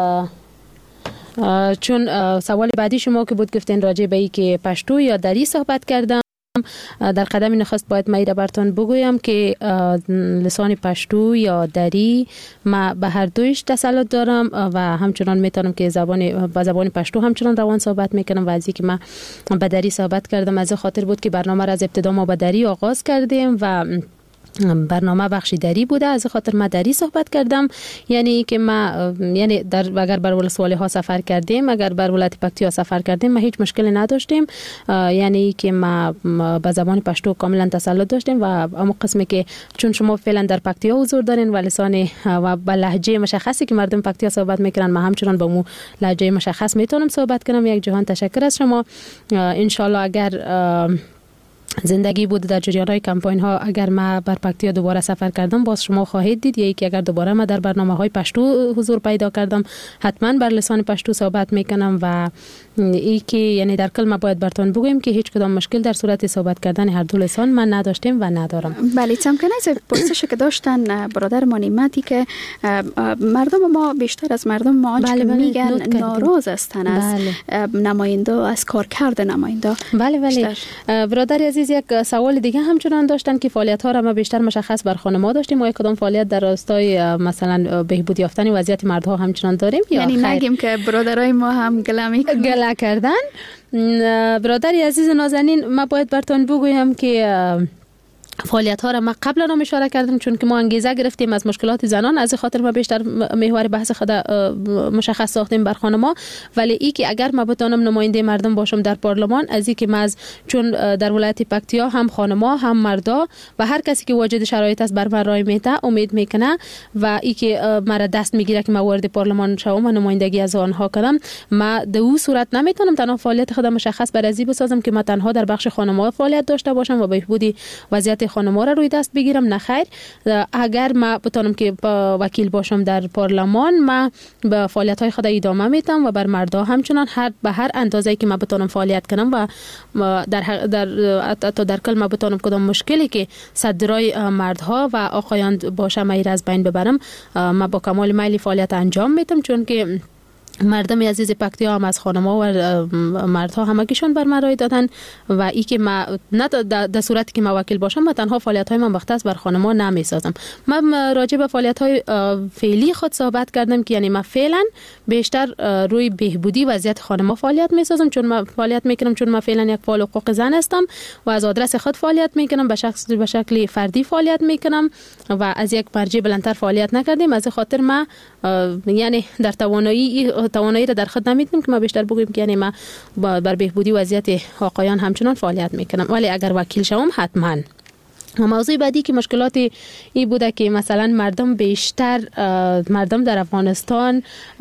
چون سوال بعدی شما که بود گفتین راجع به ای که پشتو یا دری صحبت کردم، در قدم نخست باید من را براتون بگویم که لسان پشتو یا دری ما به هر دویش تسلط دارم و همچنان میتونم که زبان با زبان پشتو همچنان روان صحبت میکنم و از اینکه من به دری صحبت کردم از خاطر بود که برنامه را از ابتدا ما به دری آغاز کردیم و برنامه بخشی دری بوده، از خاطر ما دری صحبت کردم. یعنی که ما یعنی در اگر بر ولسوالی ها سفر کردیم، اگر بر ولایت پکتیا سفر کردیم، ما هیچ مشکلی نداشتیم. یعنی که ما به زبان پشتو کاملا تسلط داشتیم و اما قسمی که چون شما فعلا در پکتیا حضور دارین و لسان و با لهجه مشخصی که مردم پکتیا صحبت میکنن، ما همچنان با مو لهجه مشخص میتونم صحبت کنم. یک جهان تشکر از شما. ان شاء الله اگر زندگی بود در جریان‌های کمپاین ها، اگر ما بر پکتیا دوباره سفر کردم، باز شما خواهید دید. یا که اگر دوباره ما در برنامه‌های پشتو حضور پیدا کردم، حتما بر لسان پشتو صحبت میکنم. و ای که یعنی در کل ما باید براتون بگویم که هیچ کدام مشکل در صورت صحبت کردن هر دو لسان من نداشتیم و ندارم. بله، تمکنه از پرسش که داشتن برادر ما نعمتی که مردم ما بیشتر از مردم ما آنچه بله بله میگن ناراض هستن از بله. نماینده، از کارکرد نماینده. بله بله. برادر عزیز یک سوال دیگه همچنان داشتن که فعالیت ها را ما بیشتر مشخص بر خانم‌ها داشتیم و یک کدام فعالیت در راستای مثلا بهبود یافتن وضعیت مردها همچنان داریم؟ یعنی نگیم که برادرای ما هم گله میکنن گله کردن. برادر عزیز نازنین، ما باید براتون بگویم که فعالیت ها را ما قبلا هم اشاره کردم، چون که ما انگیزه گرفتیم از مشکلات زنان، از خاطر ما بیشتر محور بحث خود مشخص ساختیم بر خانم‌ها. ولی ای که اگر ما بتونم نماینده مردم باشم در پارلمان، از این که ما از چون در ولایت پکتیا هم خانم‌ها هم مردا و هر کسی که واجد شرایط است بر من رای میده، امید میکنه و ای که مرا دست میگیره که ما وارد پارلمان شوم و نمایندگی از آنها کنم، ما در اون صورت نمیتونم تنها فعالیت خود مشخص بر ازی بسازم که ما تنها در بخش خانم‌ها فعالیت داشته باشم و بهبودی وضعیت خانم‌ها را روی دست بگیرم. نه خیر، اگر ما بتونم که وکیل باشم در پارلمان، ما به فعالیت‌های خود ادامه میدم و بر مردا همچنان هر به هر اندازه‌ای که ما بتونم فعالیت کنم و در در حتی در کل ما بتونم کدام مشکلی که صدرای مردها و آقایان باشه ما از بین ببرم، ما با کمال میل فعالیت انجام میدم. چون که مردم عزیز پکتیا هم از خانم‌ها و مردها همگیشون بر من رای دادن و ای که ما نه در صورتی که ما وکیل باشم، ما تنها فعالیت‌های من مختص بر خانم‌ها نمی‌سازم. من راجع به فعالیت‌های فعلی خود صحبت کردم که یعنی ما فعلا بیشتر روی بهبودی وضعیت خانم‌ها فعالیت می‌سازم، چون ما فعالیت می‌کنم چون ما فعلا یک فعال حقوق زن هستم و از آدرس خود فعالیت می‌کنم، به شخص به شکلی فردی فعالیت می‌کنم و از یک مرجع بلندتر فعالیت نکردیم. از خاطر ما یعنی در توانایی توانایی را در خود نمیدیم که ما بیشتر بگویم که یعنی ما بر بهبودی وضعیت آقایان همچنان فعالیت میکنم. ولی اگر وکیل شوم حتما. موضوع بعدی که مشکلاتی ای بوده که مثلا مردم بیشتر مردم در افغانستان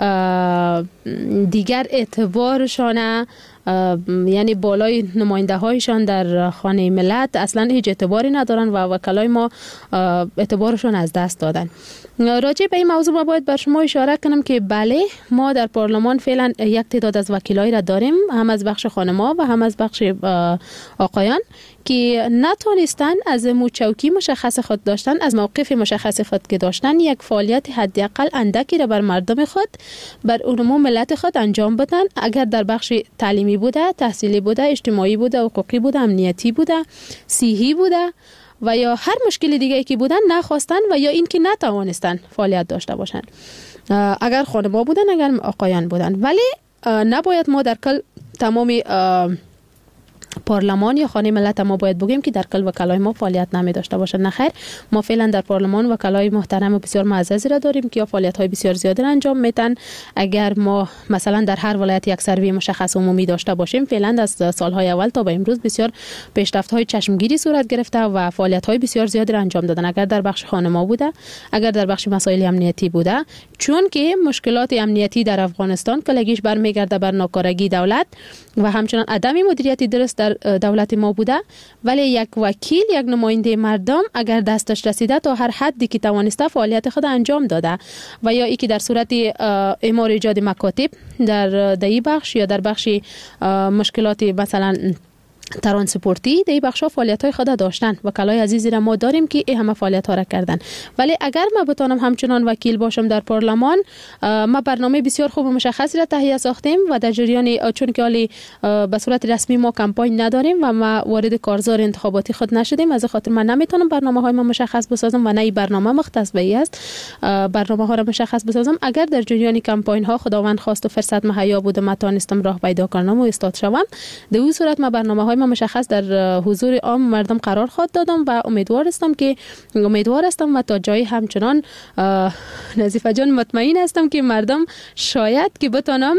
دیگر اعتبارشان یعنی بالای نماینده هایشان در خانه ملت اصلا هیچ اعتباری ندارن و وکلای ما اعتبارشون از دست دادن. راجع به این موضوع ما باید بر شما اشاره کنم که بله، ما در پارلمان فعلا یک تعداد از وکیلای را داریم، هم از بخش خانم‌ها و هم از بخش آقایان که نتونستن از موچوکی مشخص خود داشتن، از موقف مشخص خود که داشتن، یک فعالیت حداقل اندکی را بر مردم خود، بر عموم ملت خود انجام بدن. اگر در بخش تعلیمی بوده، تحصیلی بوده، اجتماعی بوده، حقوقی بوده، امنیتی بوده، صحی بوده و یا هر مشکل دیگه که بودن نخواستن و یا این که نتوانستن فعالیت داشته باشن، اگر خانم‌ها بودن اگر آقایان بودن. ولی نباید ما در کل تمام پارلمان یا خانه ملت ما باید بگیم که در کل وکلای ما فعالیت نمی داشته باشند. نخیر، ما فعلا در پارلمان وکلای محترم و بسیار معززی را داریم که فعالیت های بسیار زیادی را انجام میدن. اگر ما مثلا در هر ولایت یک سروی مشخص عمومی داشته باشیم، فعلا از سالهای اول تا به امروز بسیار پیشرفت های چشمگیری صورت گرفته و فعالیت های بسیار زیادی را انجام دادن. اگر در بخش خانم‌ها بوده، اگر در بخش مسائل امنیتی بوده، چون که مشکلات امنیتی در افغانستان کلگیش برمیگرده بر ناکارگی دولت و همچنان عدم مدیریت درست در دولت ما بوده. ولی یک وکیل، یک نماینده مردم اگر دستش رسیده تا هر حدی که توانسته فعالیت خود انجام داده و یا ای که در صورت اعمار ایجاد مکاتب در دایی بخش یا در بخش مشکلات مثلا ترانسپورتی دی بخشا فعالیت‌های خود داشتن. وکلای عزیزی را ما داریم که این همه فعالیت‌ها را کردن. ولی اگر ما بتونم همچنان وکیل باشم در پارلمان، ما برنامه بسیار خوب و مشخصی را تهیه ساختیم و در جریان، چون که حالی به صورت رسمی ما کمپاین نداریم و ما وارد کارزار انتخاباتی خود نشدیم، از خاطر من نمیتونم برنامه‌های ما مشخص بسازم و نه این برنامه مختص به این است برنامه‌ها را مشخص بسازم. اگر در جریان کمپاین‌ها خداوند خواست و فرصت مهیا بود، ما توانستم راه پیدا کنم و استاد شوم، در این صورت ما برنامه‌های من مشخص در حضور عام مردم قرار خواهد دادم و امیدوار هستم که امیدوار هستم و تا جایی همچنان نظیفه جان مطمئن هستم که مردم شاید که بتانم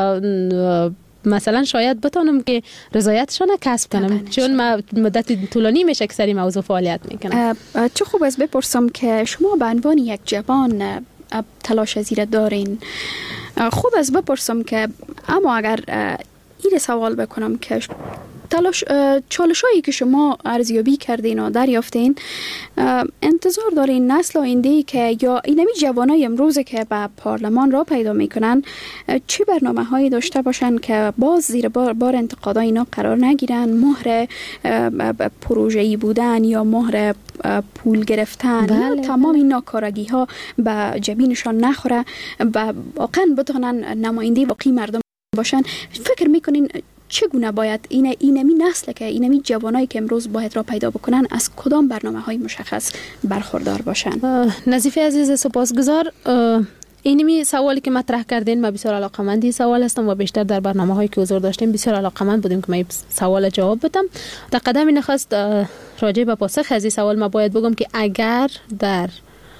مثلا شاید بتونم که رضایتشان کسب کنم، چون ما مدت طولانی میشه که سری موضوع فعالیت میکنم. چه خوب است بپرسم که شما به عنوان یک جوان تلاش زیر دارین. خوب است بپرسم که اما اگر این سوال بکنم که تلاش چالشایی که شما ارزیابی کردین و دریافتین، انتظار دارین نسل آینده که یا اینمی جوانای امروز که به پارلمان را پیدا میکنن چه برنامه هایی داشته باشن که باز زیر بار, بار انتقادای اینا قرار نگیرن، مهر پروژه‌ای بودن یا مهر پول گرفتن، بله. تمام این ناکارگی ها به جبینشان نخوره و واقعا بتونن نماینده واقعی مردم باشن. فکر میکنین چگونه باید این اینمی نسل که اینمی جوانایی که امروز باید را پیدا بکنن از کدام برنامه های مشخص برخوردار باشن؟ نظیفه عزیز سپاسگزار. اینمی سوالی که مطرح کردین من بسیار علاقه‌مند سوال هستم و بیشتر در برنامه هایی که حضور داشتیم بسیار علاقه‌مند بودیم که من سوال جواب بدم. در قدم نخست راجع به پاسخ از این سوال ما باید بگم که اگر در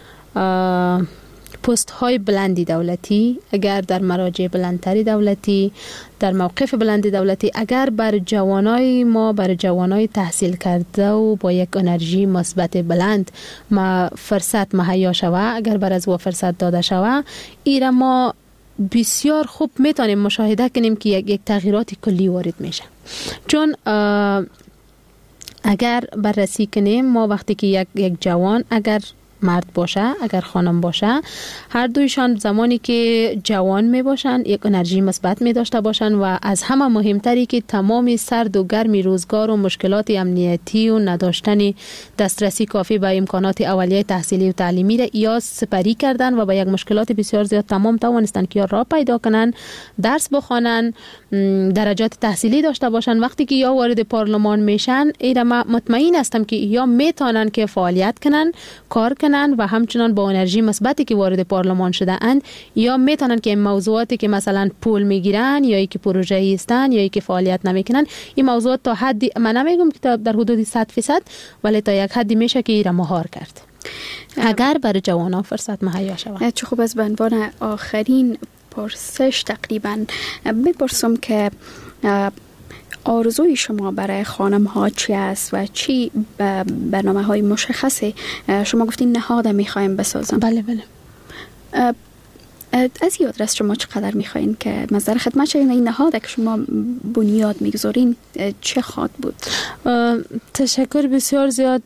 پست های بلندی دولتی، اگر در مراجع بلندتری دولتی، در موقف بلند دولتی، اگر بر جوانای ما، بر جوانای تحصیل کرده و با یک انرژی مثبت بلند ما فرصت مهیا شوه، اگر بر از و فرصت داده شوه، ایره ما بسیار خوب میتونیم مشاهده کنیم که یک, یک تغییرات کلی وارد میشه. چون اگر بررسی کنیم ما وقتی که یک, یک جوان اگر مرد باشه اگر خانم باشه، هر دویشان زمانی که جوان می باشن یک انرژی مثبت می داشته باشن و از همه مهمتری که تمام سرد و گرم روزگار و مشکلات امنیتی و نداشتن دسترسی کافی به امکانات اولیه تحصیلی و تعلیمی را یا سپری کردن و با یک مشکلات بسیار زیاد تمام توانستن که یا راه پیدا کنن، درس بخوانن، درجات تحصیلی داشته باشن. وقتی که یا وارد پارلمان میشن ایره مطمئن هستم که یا میتونن که فعالیت کنن، کار کنن و همچنان با انرژی مثبتی که وارد پارلمان شده اند یا میتونن که این موضوعاتی که مثلا پول میگیرن یا که پروژه‌ای هستن یا که فعالیت نمیکنن، این موضوعات تا حدی من نمیگم که در حدود صد درصد ولی تا یک حدی میشه که ایره مهار کرد اگر برای جوانان فرصت مهیا شود. چه خوب است. به عنوان آخرین پرسش تقریبا بپرسم که آرزوی شما برای خانم ها چی است و چی برنامه های مشخصه؟ شما گفتین نهاد میخوایم بسازم. بله بله. از این آدرس شما چقدر میخواین که مصدر خدمت شدین این نهاد که شما بنیاد میگذارین چه خواد بود؟ تشکر بسیار زیاد.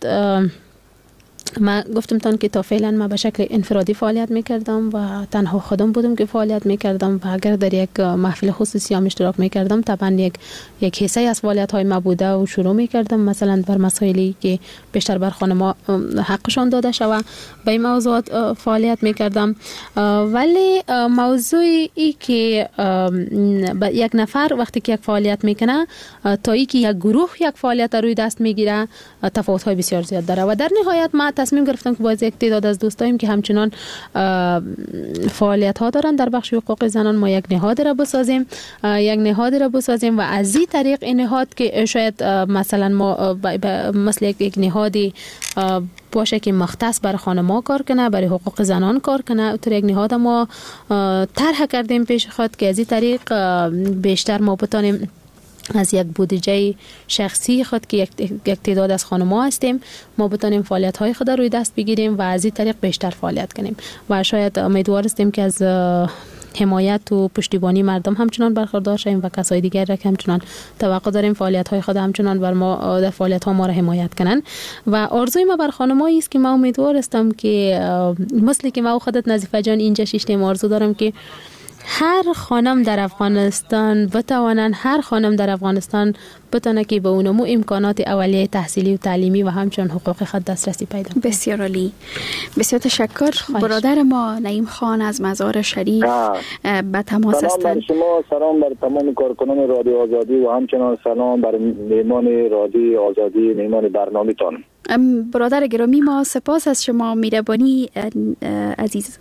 من گفتم تان که تا فعلا ما به شکل انفرادی فعالیت میکردم و تنها خودم بودم که فعالیت میکردم و اگر در یک محفل خصوصی هم اشتراک میکردم طبعا یک یک حصه از فعالیت های ما بوده و شروع میکردم مثلا بر مسائلی که بیشتر بر خانم‌ها حقشان داده شود به این موضوعات فعالیت میکردم. ولی موضوعی ای که یک نفر وقتی که یک فعالیت میکنه تا ای که یک گروه یک فعالیت روی دست میگیره تفاوت های بسیار زیاد داره و در نهایت ما تصمیم گرفتم که باز یک تعداد از دوستایم که همچنان فعالیت ها دارن در بخش حقوق زنان ما یک نهاد را بسازیم یک نهاد را بسازیم و از این طریق این نهاد که شاید مثلا ما مثل یک, یک نهادی باشه که مختص برای خانم‌ها کار کنه، برای حقوق زنان کار کنه، اونطور یک نهاد ما طرح کردیم پیش خود که از این طریق بیشتر ما بتونیم از یک بودجه شخصی خود که یک یک تعداد از خانم‌ها هستیم ما بتونیم فعالیت‌های خود روی دست بگیریم و از این طریق بیشتر فعالیت کنیم و شاید امیدوار هستیم که از حمایت و پشتیبانی مردم همچنان برخوردار شویم و کسای دیگر را که همچنان توقع داریم فعالیت‌های خود همچنان بر ما در فعالیت‌ها ما را حمایت کنن و آرزوی ما بر خانم‌هایی است که ما امیدوار هستم که مثل که ما خودت نظیفه جان اینجا شیشتیم آرزو دارم که هر خانم در افغانستان بتوانند هر خانم در افغانستان بتونه که به اونمو امکانات اولیه تحصیلی و تعلیمی و همچنین حقوق خود دسترسی پیدا کنه. بسیار عالی. بسیار تشکر. برادر ما نعیم خان از مزار شریف به تماس هستند. سلام بر شما، سلام بر تمام کارکنان رادیو آزادی و همچنین سلام بر مهمان رادیو آزادی، مهمان برنامه‌تان. برادر گرامی ما سپاس از شما مهربانی عزیز.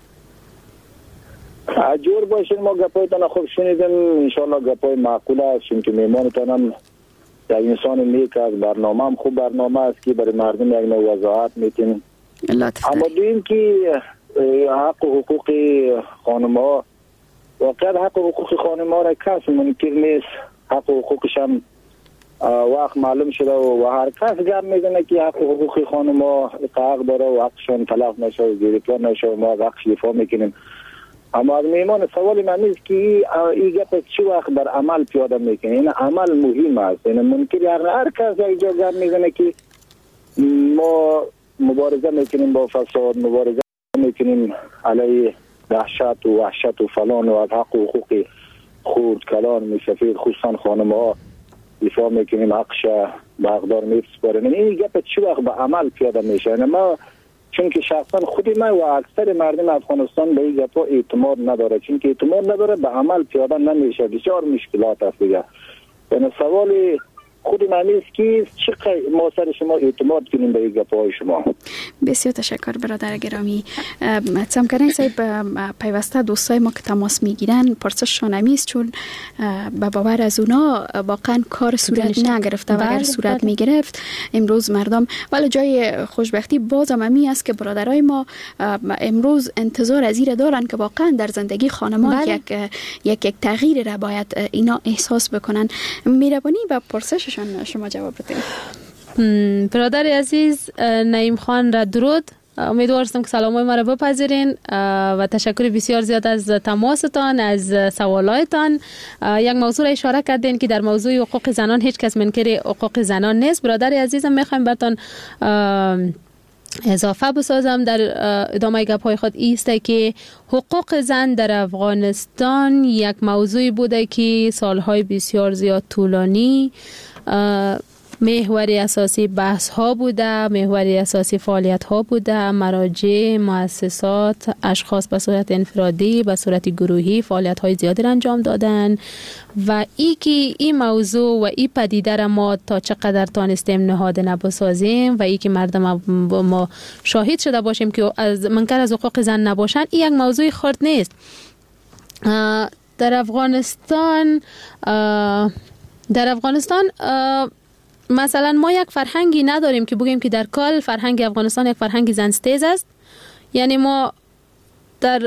جور باشین، ما گپایتان خوب شنیدیم، انشالله گپای معقول است چون که مهمانتان هم یک انسان نیک است، برنامه هم خوب برنامه است که برای مردم یک نوع وضاحت میتونیم. اما دویم که حق و حقوق خانم ها، واقعا حق و حقوق خانم ها را کس منکر نیست. حق و حقوقش هم وقت معلوم شده و هر کس گپ میزنه که حق و حقوق خانم ها حق داره و حقشون تلف نشه و گریپان نشه و ما حقش دفاع میکنیم. اما از میمان سوال من است که این گپ چی وقت در عمل پیاده میکنه؟ این عمل مهم است. این منکر هر کس یک جا گپ میزنه که ما مبارزه میکنیم با فساد، مبارزه میکنیم علیه دهشت و وحشت و فلان و از حق و حقوق خورد کلان مسافر خصوصا خانم ها دفاع میکنیم، حقش به حقدار میسپاریم. این گپ چی وقت به عمل پیاده میشه؟ ما چون که شخصا خودی من و اکثر مردم افغانستان به این گپا اعتماد نداره، چون که اعتماد نداره به عمل پیاده نمیشه، بسیار مشکلات است دیگه. یعنی سوال خود من است که چقدر ما سر شما اعتماد کنیم به این گپای شما. بسیار تشکر برادر گرامی. سمکنی صاحب، پیوسته دوستای ما که تماس میگیرن پرسششان همیست، چون به باور از اونا واقعا کار صورت نگرفته و اگر صورت میگرفت امروز مردم، ولی جای خوشبختی بازم همی است که برادرای ما امروز انتظار از این دارن که واقعا در زندگی خانمان یک یک یک تغییر را باید اینا احساس بکنن. میربانی و پرسش شما جواب بدید. برادر عزیز نعیم خان را درود. امیدوار هستم که سلامای ما را بپذیرین و تشکر بسیار زیاد از تماستان، از سوالاتان. یک موضوع را اشاره کردین که در موضوع حقوق زنان هیچ کس منکر حقوق زنان نیست. برادر عزیزم میخوایم براتون اضافه بسازم در ادامه گپ‌های خود ایسته که حقوق زن در افغانستان یک موضوعی بوده که سالهای بسیار زیاد طولانی محور اساسی بحث ها بوده، محور اساسی فعالیت ها بوده. مراجع، مؤسسات، اشخاص به صورت انفرادی، به صورت گروهی فعالیت های زیادی انجام دادن و ای که این موضوع و این پدیده را ما تا چقدر تانستیم نهاده نبسازیم و ای که مردم ما شاهد شده باشیم که از منکر از حقوق زن نباشن، این یک موضوع خرد نیست. در افغانستان در افغانستان مثلا ما یک فرهنگی نداریم که بگیم که در کل فرهنگ افغانستان یک فرهنگ زنستیز است. یعنی ما در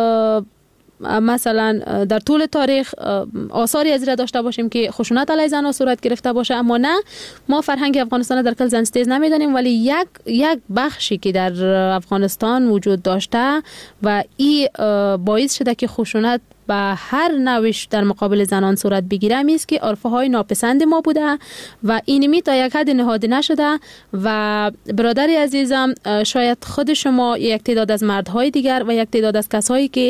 مثلا در طول تاریخ آثاری از را داشته باشیم که خشونت علیه زنان صورت گرفته باشه، اما نه، ما فرهنگ افغانستان در کل زنستیز نمیدانیم. ولی یک یک بخشی که در افغانستان وجود داشته و این باعث شده که خشونت به هر نوعش در مقابل زنان صورت بگیره میست که عرفه های ناپسند ما بوده و اینمی تا یک حد نهاده نشده. و برادر عزیزم، شاید خود شما، یک تعداد از مردهای دیگر و یک تعداد از کسایی که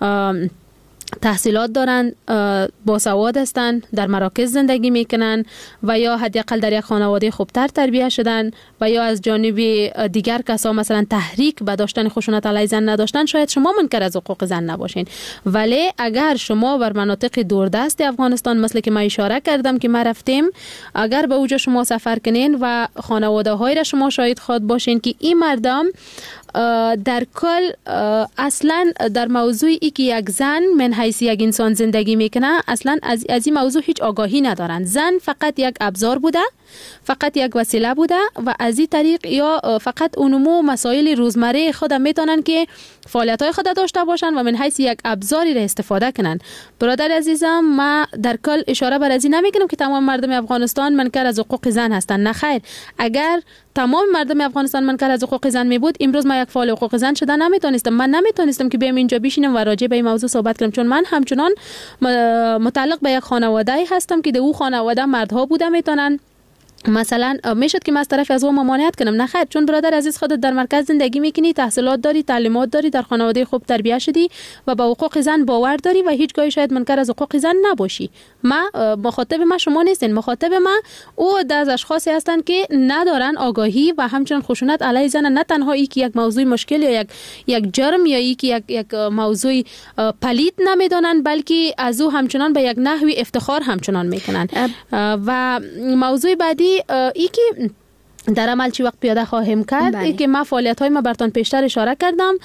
تحصیلات دارن، با سواد هستن، در مراکز زندگی میکنن و یا حداقل در یک خانواده خوبتر تربیت شدن و یا از جانب دیگر کسا مثلا تحریک به داشتن خشونت علیه زن نداشتن، شاید شما منکر از حقوق زن نباشین. ولی اگر شما بر مناطق دوردست افغانستان مثل که ما اشاره کردم که ما رفتیم، اگر به اوجا شما سفر کنین و خانواده های را شما شاهد خود باشین که این مردم در کل اصلا در موضوعی که یک زن من حیث یک انسان زندگی میکنه اصلا از از این موضوع هیچ آگاهی ندارن. زن فقط یک ابزار بوده، فقط یک وسیله بوده و از این طریق یا فقط اونمو مسائل روزمره خود میتونن که فعالیت های خود داشته باشن و من حیث یک ابزاری را استفاده کنن. برادر عزیزم، ما در کل اشاره بر از این نمیکنم که تمام مردم افغانستان منکر از حقوق زن هستن. نه خیر، اگر تمام مردم افغانستان منکر از حقوق زن می بود، امروز ما یک فعال حقوق زن شده نمیتونستم. من نمیتونستم که بیام اینجا بشینم و راجع به این موضوع صحبت کنم، چون من همچنان متعلق به یک خانواده هستم که در اون خانواده مردها بوده میتونن مثلا میشد که من از طرف از او ممانعت کنم. نه خیر، چون برادر عزیز خودت در مرکز زندگی میکنی، تحصیلات داری، تعلیمات داری، در خانواده خوب تربیت شدی و با حقوق زن باور داری و هیچ گاهی شاید منکر از حقوق زن نباشی. ما مخاطب ما شما نیستین، مخاطب ما او از اشخاصی هستند که ندارن آگاهی و همچنین خشونت علیه زن نه تنها ای که یک موضوع مشکل یا یک یک جرم یا ای که یک یک موضوع پلید نمیدونن، بلکه از او همچنان به یک نحوی افتخار همچنان میکنن. و موضوع بعدی ای که در عمل چی وقت پیاده خواهیم کرد، ای که ما فعالیت های ما براتون پیشتر اشاره کردم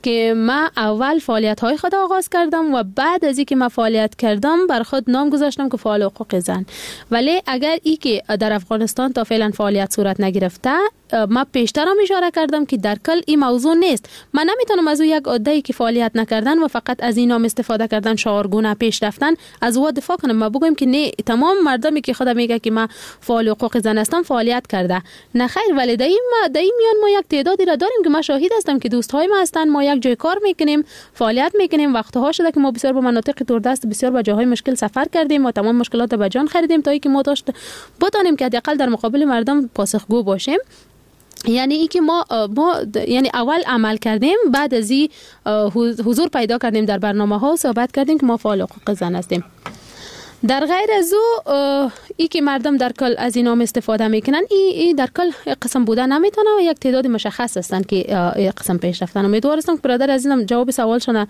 که من اول فعالیت های خود آغاز کردم و بعد از اینکه من فعالیت کردم بر خود نام گذاشتم که فعال حقوق زن. ولی اگر ای که در افغانستان تا فعلا فعالیت صورت نگرفته، ما پیشتر هم اشاره کردم که در کل این موضوع نیست. من نمیتونم از یک عده‌ای که فعالیت نکردن و فقط از این نام استفاده کردن، شعارگونه پیش رفتن، از او دفاع کنم. ما بگم که نه، تمام مردمی که خود میگه که ما فعال حقوق زن هستم فعالیت کرده، نه خیر. ولی در این در این میان ما یک تعدادی را داریم که ما شاهد هستم که دوستای ما هستن، ما یک جای کار میکنیم، فعالیت میکنیم. وقتها شده که ما بسیار به مناطق دوردست، بسیار به جاهای مشکل سفر کردیم و تمام مشکلات به جان خریدیم تا اینکه ما داشت بتونیم که حداقل در مقابل مردم پاسخگو باشیم. یعنی ای که ما ما یعنی اول عمل کردیم، بعد از این حضور پیدا کردیم در برنامه ها و صحبت کردیم که ما فعال حقوق زن هستیم. در غیر از او ای که مردم در کل از این نام استفاده میکنن، ای, ای در کل قسم بوده نمیتونه و یک تعداد مشخص هستن که ای قسم پیش رفتن. امیدوار هستم که برادر عزیزم جواب سوالشون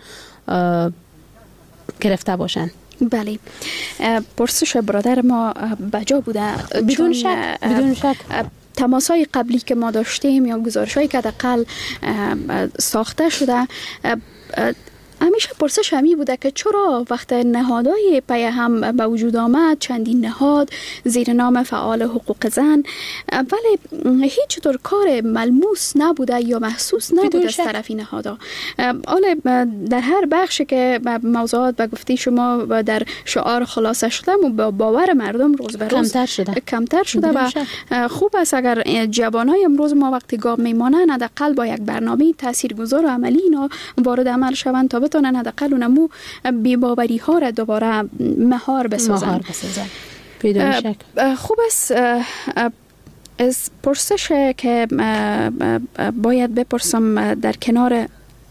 گرفته باشن. بله، پرسش برادر ما بجا بوده. بدون شک بدون شک تماس‌های قبلی که ما داشتیم یا گزارش‌هایی که حداقل ساخته شده، همیشه پرسش همی بوده که چرا وقت نهادهای پی هم به وجود آمد، چندین نهاد زیر نام فعال حقوق زن، ولی هیچ طور کار ملموس نبوده یا محسوس نبوده از طرف نهادها. حالا در هر بخشی که موضوعات به گفته شما در شعار خلاصه شده و با باور مردم روز به روز کمتر شده کمتر شده و خوب است اگر جوانای امروز ما وقتی گام میمانند حداقل با یک برنامه تاثیرگذار و عملی اینا وارد عمل شوند تا بتونن حداقل اونمو بی‌باوری ها را دوباره مهار بسازن. مهار بسازن. بدون شک. خوب است از پرسش که باید بپرسم در کنار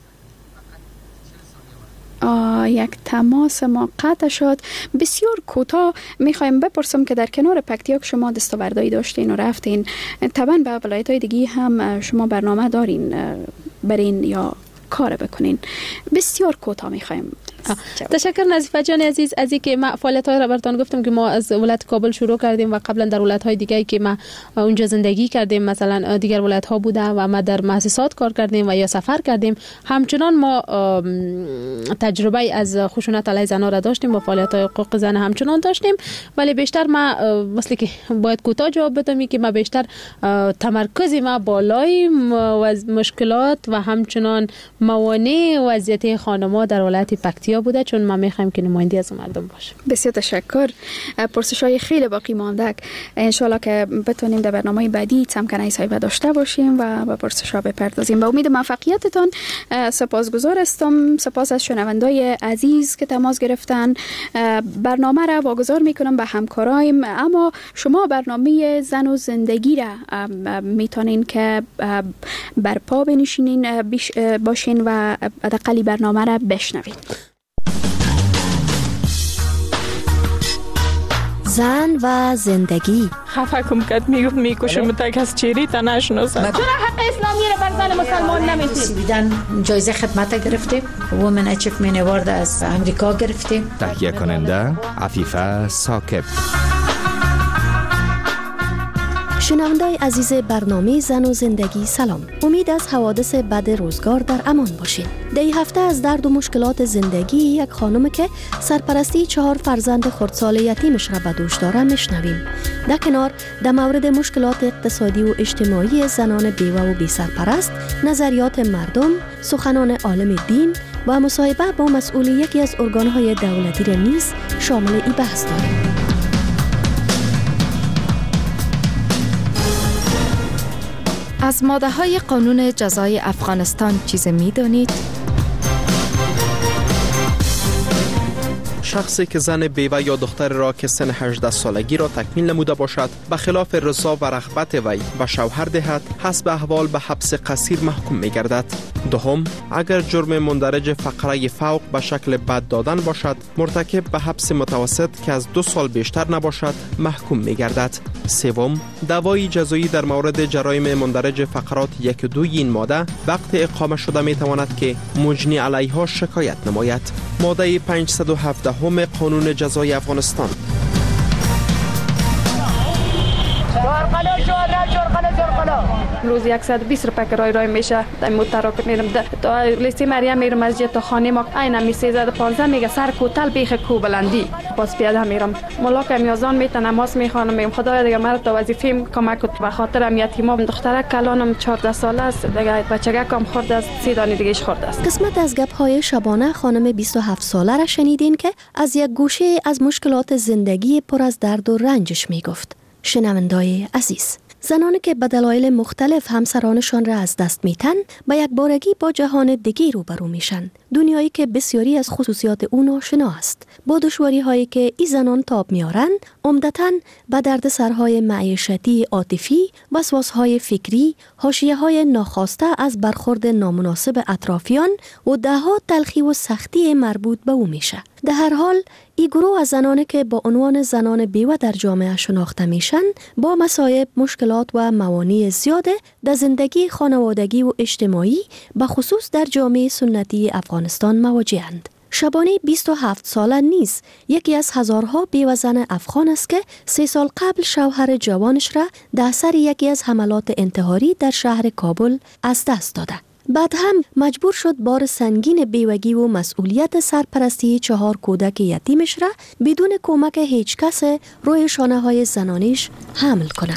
یک تماس ما قطع شد. بسیار کوتاه میخوایم بپرسم که در کنار پکتیاک شما دستاوردهایی داشتین و رفتین، طبعا به ولایت های دیگه هم شما برنامه دارین برین یا کار بکنین. بسیار کوتاه میخوایم. تشکر نظیفه جان عزیز از اینکه ما فعالیت های را براتون گفتم که ما از ولایت کابل شروع کردیم و قبلا در ولایت های دیگه که ما اونجا زندگی کردیم، مثلا دیگر ولایت ها بوده و ما در مؤسسات کار کردیم و یا سفر کردیم. همچنان ما تجربه از خشونت علیه زنان را داشتیم و فعالیت های حقوق زن همچنان داشتیم، ولی بیشتر ما مثل که باید کوتاه جواب بدم که ما بیشتر تمرکز ما بالای مشکلات و همچنان موانع وضعیت خانم‌ها در ولایت پکتیا بوده، چون ما میخوایم که نماینده از مردم باشه. بسیار تشکر. پرسش‌های خیلی باقی مانده، ان شاءالله که بتونیم در برنامه بعدی تمکنه صاحب داشته باشیم و به پرسش‌ها بپردازیم. با امید موفقیتتان سپاسگزار هستم. سپاس از شنوندای عزیز که تماس گرفتن. برنامه را واگذار میکنم به همکارایم، اما شما برنامه زن و زندگی را میتونین که برپا بنشینین باشین و حداقل برنامه را بشنوید. زن و زندگی. خفه کم کد میگفت میکشم تک از چیری تا نشناسم. چرا حق اسلامی رو بر زن مسلمان نمیدید؟ بیدن جایزه خدمت گرفتیم، وومن اچیومنت اوارد از امریکا گرفتیم. تهیه کننده عفیفه ثاقب. شنوندای عزیز برنامه زن و زندگی سلام. امید از حوادث بد روزگار در امان باشین. دی هفته از درد و مشکلات زندگی یک خانم که سرپرستی چهار فرزند خردسال یتیمش را به دوش داره میشنویم. در کنار در مورد مشکلات اقتصادی و اجتماعی زنان بیوه و بی سرپرست، نظریات مردم، سخنان عالم دین و مصاحبه با مسئول یکی از ارگانهای دولتی را نیز شامل این بحث داریم. از ماده‌های قانون جزای افغانستان چیز می‌دانید؟ شخصی که زن بیوه یا دختر را که سن هجده سالگی را تکمیل نموده باشد به خلاف رضا و رغبت وی به شوهر دهد، حسب احوال به حبس قصیر محکوم می گردد. دوم، اگر جرم مندرج فقره فوق به شکل بد دادن باشد، مرتکب به حبس متوسط که از دو سال بیشتر نباشد محکوم می گردد. سوم، دعوای جزایی در مورد جرایم مندرج فقرات یک و دوی این ماده وقت اقامه شده می تواند که مجنی علیها شکایت نماید. ماده پانصد و هفده هم قانون جزای افغانستان. جرقلو جرقلو جرقلو جرقلو روز صد و بیست روپیه کرایه راه میشه در موتر میرم تا لیستی مریم میرم از تا خانه ما اینا می سیزده پانزده میگه سر کوتل بیخ کو بلندی باز پیاده میرم ملاک میازان میتونم نماز میخوانم میگم خدایا دیگه مرا تا وظیفه کمک کن به خاطر ام یتیمام دخترک کلانم چهارده ساله است دیگه بچگک هم خورده است سی دانه دیگه اش خورده است. قسمت از گپ های شبانه خانم بیست و هفت ساله را شنیدین که از یک گوشه از مشکلات زندگی پر از درد و رنجش میگفت. شنوندای عزیز، زنانی که به دلایل مختلف همسرانشان را از دست میتن به یک بارگی با جهان دیگی روبرو میشن. دنیایی که بسیاری از خصوصیات او ناشنا است. با دشواری هایی که این زنان تاب میارند عمدتاً به دردسرهای معیشتی عاطفی، وسواسهای فکری، حاشیه‌های ناخواسته از برخورد نامناسب اطرافیان و دهها تلخی و سختی مربوط به او میشه. در هر حال این گروه از زنانی که با عنوان زنان بیوه در جامعه شناخته میشن با مصائب، مشکلات و موانع زیاده در زندگی خانوادگی و اجتماعی به خصوص در جامعه سنتی افغانستان مواجهند. شبانه بیست و هفت ساله نیز یکی از هزارها بیوه زن افغان است که سه سال قبل شوهر جوانش را در اثر یکی از حملات انتحاری در شهر کابل از دست داده. بعد هم مجبور شد بار سنگین بیوگی و مسئولیت سرپرستی چهار کودک یتیمش را بدون کمک هیچ کس روی شانه های زنانیش حمل کنه.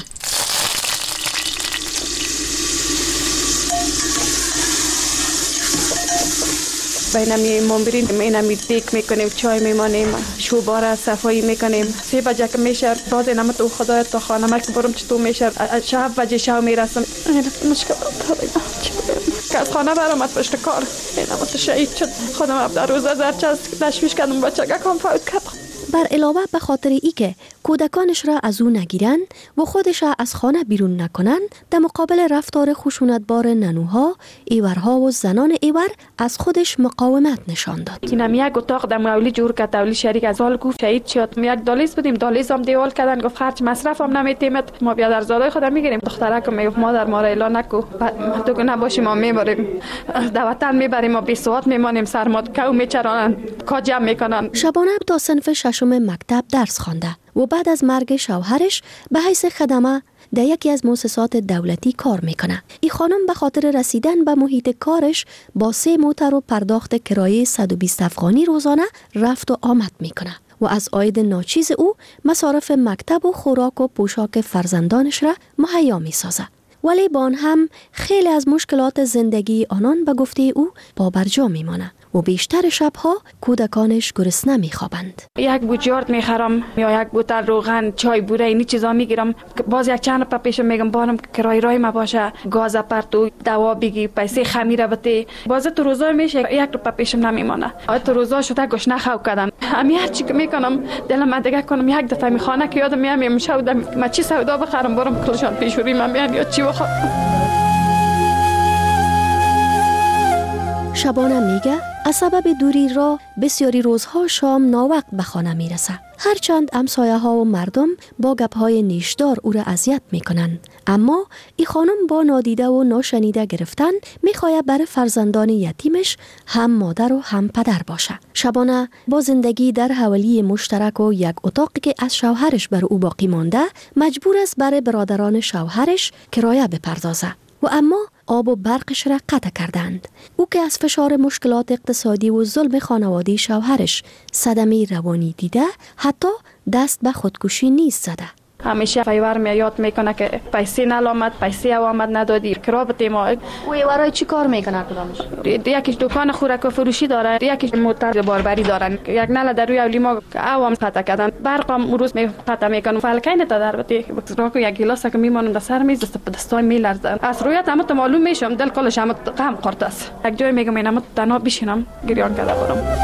بینمی امام بریم اینمی دیک میکنیم، چای میمانیم، شوباره صفایی میکنیم. سه بجه که میشه باز اینم تو خدای تا خانه ما که برم چطور میشه شب بجه شو میرسم. این مشکلات داریم که از خانه برامد پشت کار اینم تو شهید شد. خودم در روز زرچه تشویش کردم بچه کم فوت کردم. بر علاوه به خاطر ای که کودکانش را از او نگیرند و خودش را از خانه بیرون نکنند، در مقابل رفتار خشونتبار ننوها، ایورها و زنان ایور از خودش مقاومت نشان داد. اینم یک اتاق در مولی جور کرد، تولی شریک از حال گفت شهید شد. یک دالیز بودیم، دالیز هم دیوال کردن، گفت خرج مصرف هم نمیتیمت، ما بیا در زادای خودم میگیریم. دخترک میگفت مادر ما را اعلان نکو، تو که نباشی ما میبریم در وطن میبریم، ما بیست ساعت میمانیم سرمات کو میچرانن کاجم میکنن. شبانه تا صنف ششم مکتب درس خوانده و بعد از مرگ شوهرش به حیث خدمه در یکی از مؤسسات دولتی کار میکنه. این خانم به خاطر رسیدن به محیط کارش با سه موتر و پرداخت کرایه صد و بیست افغانی روزانه رفت و آمد میکنه و از عاید ناچیز او مصارف مکتب و خوراک و پوشاک فرزندانش را مهیا میسازه. ولی با آن هم خیلی از مشکلات زندگی آنان به گفته او پابرجا میمانه و بیشتر شبها کودکانش گرسنه میخوابند. یک بوجارد میخرم یا یک بوتل روغن، چای، بوره، اینی چیزا میگیرم. باز یک چند روپیه پیشم میگم بارم کرای رای ما باشه، گاز پرتو، دوا بگی، پیسه خمیر بده. باز تو روزا میشه یک روپیه پیشم نمیمانه. تو روزا شده گشنه خو کردم. امی هر چی که میکنم دلم من دیگه کنم یک دفعه میخوانه که یادم میام میشود ما چی سودا بخرم برم کلشان پیشوری من میان یا چی بخورم. شبانه میگه از سبب دوری را بسیاری روزها شام ناوقت به خانه میرسه. هرچند همسایه ها و مردم با گپ های نیشدار او را اذیت میکنند، اما این خانم با نادیده و ناشنیده گرفتن میخواهد برای فرزندان یتیمش هم مادر و هم پدر باشه. شبانه با زندگی در حوالی مشترک و یک اتاقی که از شوهرش بر او باقی مانده مجبور است برای برادران شوهرش کرایه بپردازه و اما آب و برقش را قطع کردند. او که از فشار مشکلات اقتصادی و ظلم خانوادی شوهرش صدمه روانی دیده حتی دست به خودکشی نیز زده. همیشه فیور می یاد میکنه که پیسه نلامد، پیسه اوامد ندادی، کرابت ما. او ایورای چی کار میکنه کدامش؟ یکیش دکان خوراک و فروشی داره، یکیش موتر باربری دارن. یک نل در روی اولی ما اوام قطع کردن. برقم روز می قطع میکنم. فلکین تا در بته راکو یک گلاس که میمونم در سر میز دست دستای میلرزن. از رویت هم تو معلوم میشم دل کلش هم غم خورد است. یک جای میگم اینم تنها بشینم گریان کرده برم.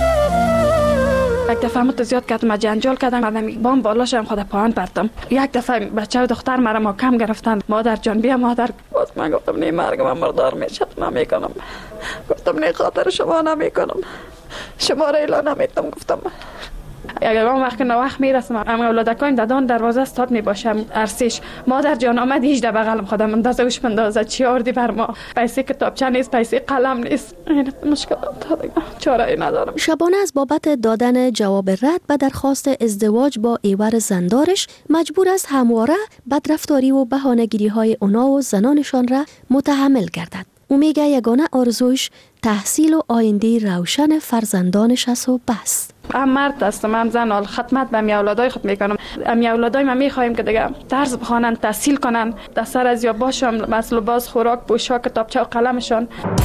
یک دفعه مت زیاد کردم، جنجال کردم، بعدم بام بالاشم خود پایان پرتم. یک دفعه بچه و دختر مرا محکم گرفتن. مادر جان بیا مادر. باز من گفتم نه مرگ من مردار میشم نمیکنم. گفتم نه خاطر شما نمیکنم. شما را اعلان نمیتونم. گفتم اگر اون وقت نه وقت میرسم ام اولادکایم دادان دروازه استاد میباشم ارسیش مادر جان آمد هجده بغلم خودم اندازه وش بندازه چی آوردی بر ما پیسه کتابچه نیست پیسه قلم نیست این مشکلات چاره ای ندارم. شبانه از بابت دادن جواب رد به درخواست ازدواج با ایور زندارش مجبور است همواره بدرفتاری و بهانه‌گیری های اونا و زنانشان را متحمل گردد. او میگه یگانه آرزوش تحصیل و آینده روشن فرزندانش است و بس. من مرد هستم، من زن، حال خدمت به می اولادای خود میکنم. می اولادای من میخوایم که دیگه درس بخوانن، تحصیل کنن، در سر از یا باشم مثل باز خوراک، پوشاک، کتابچه و قلمشان.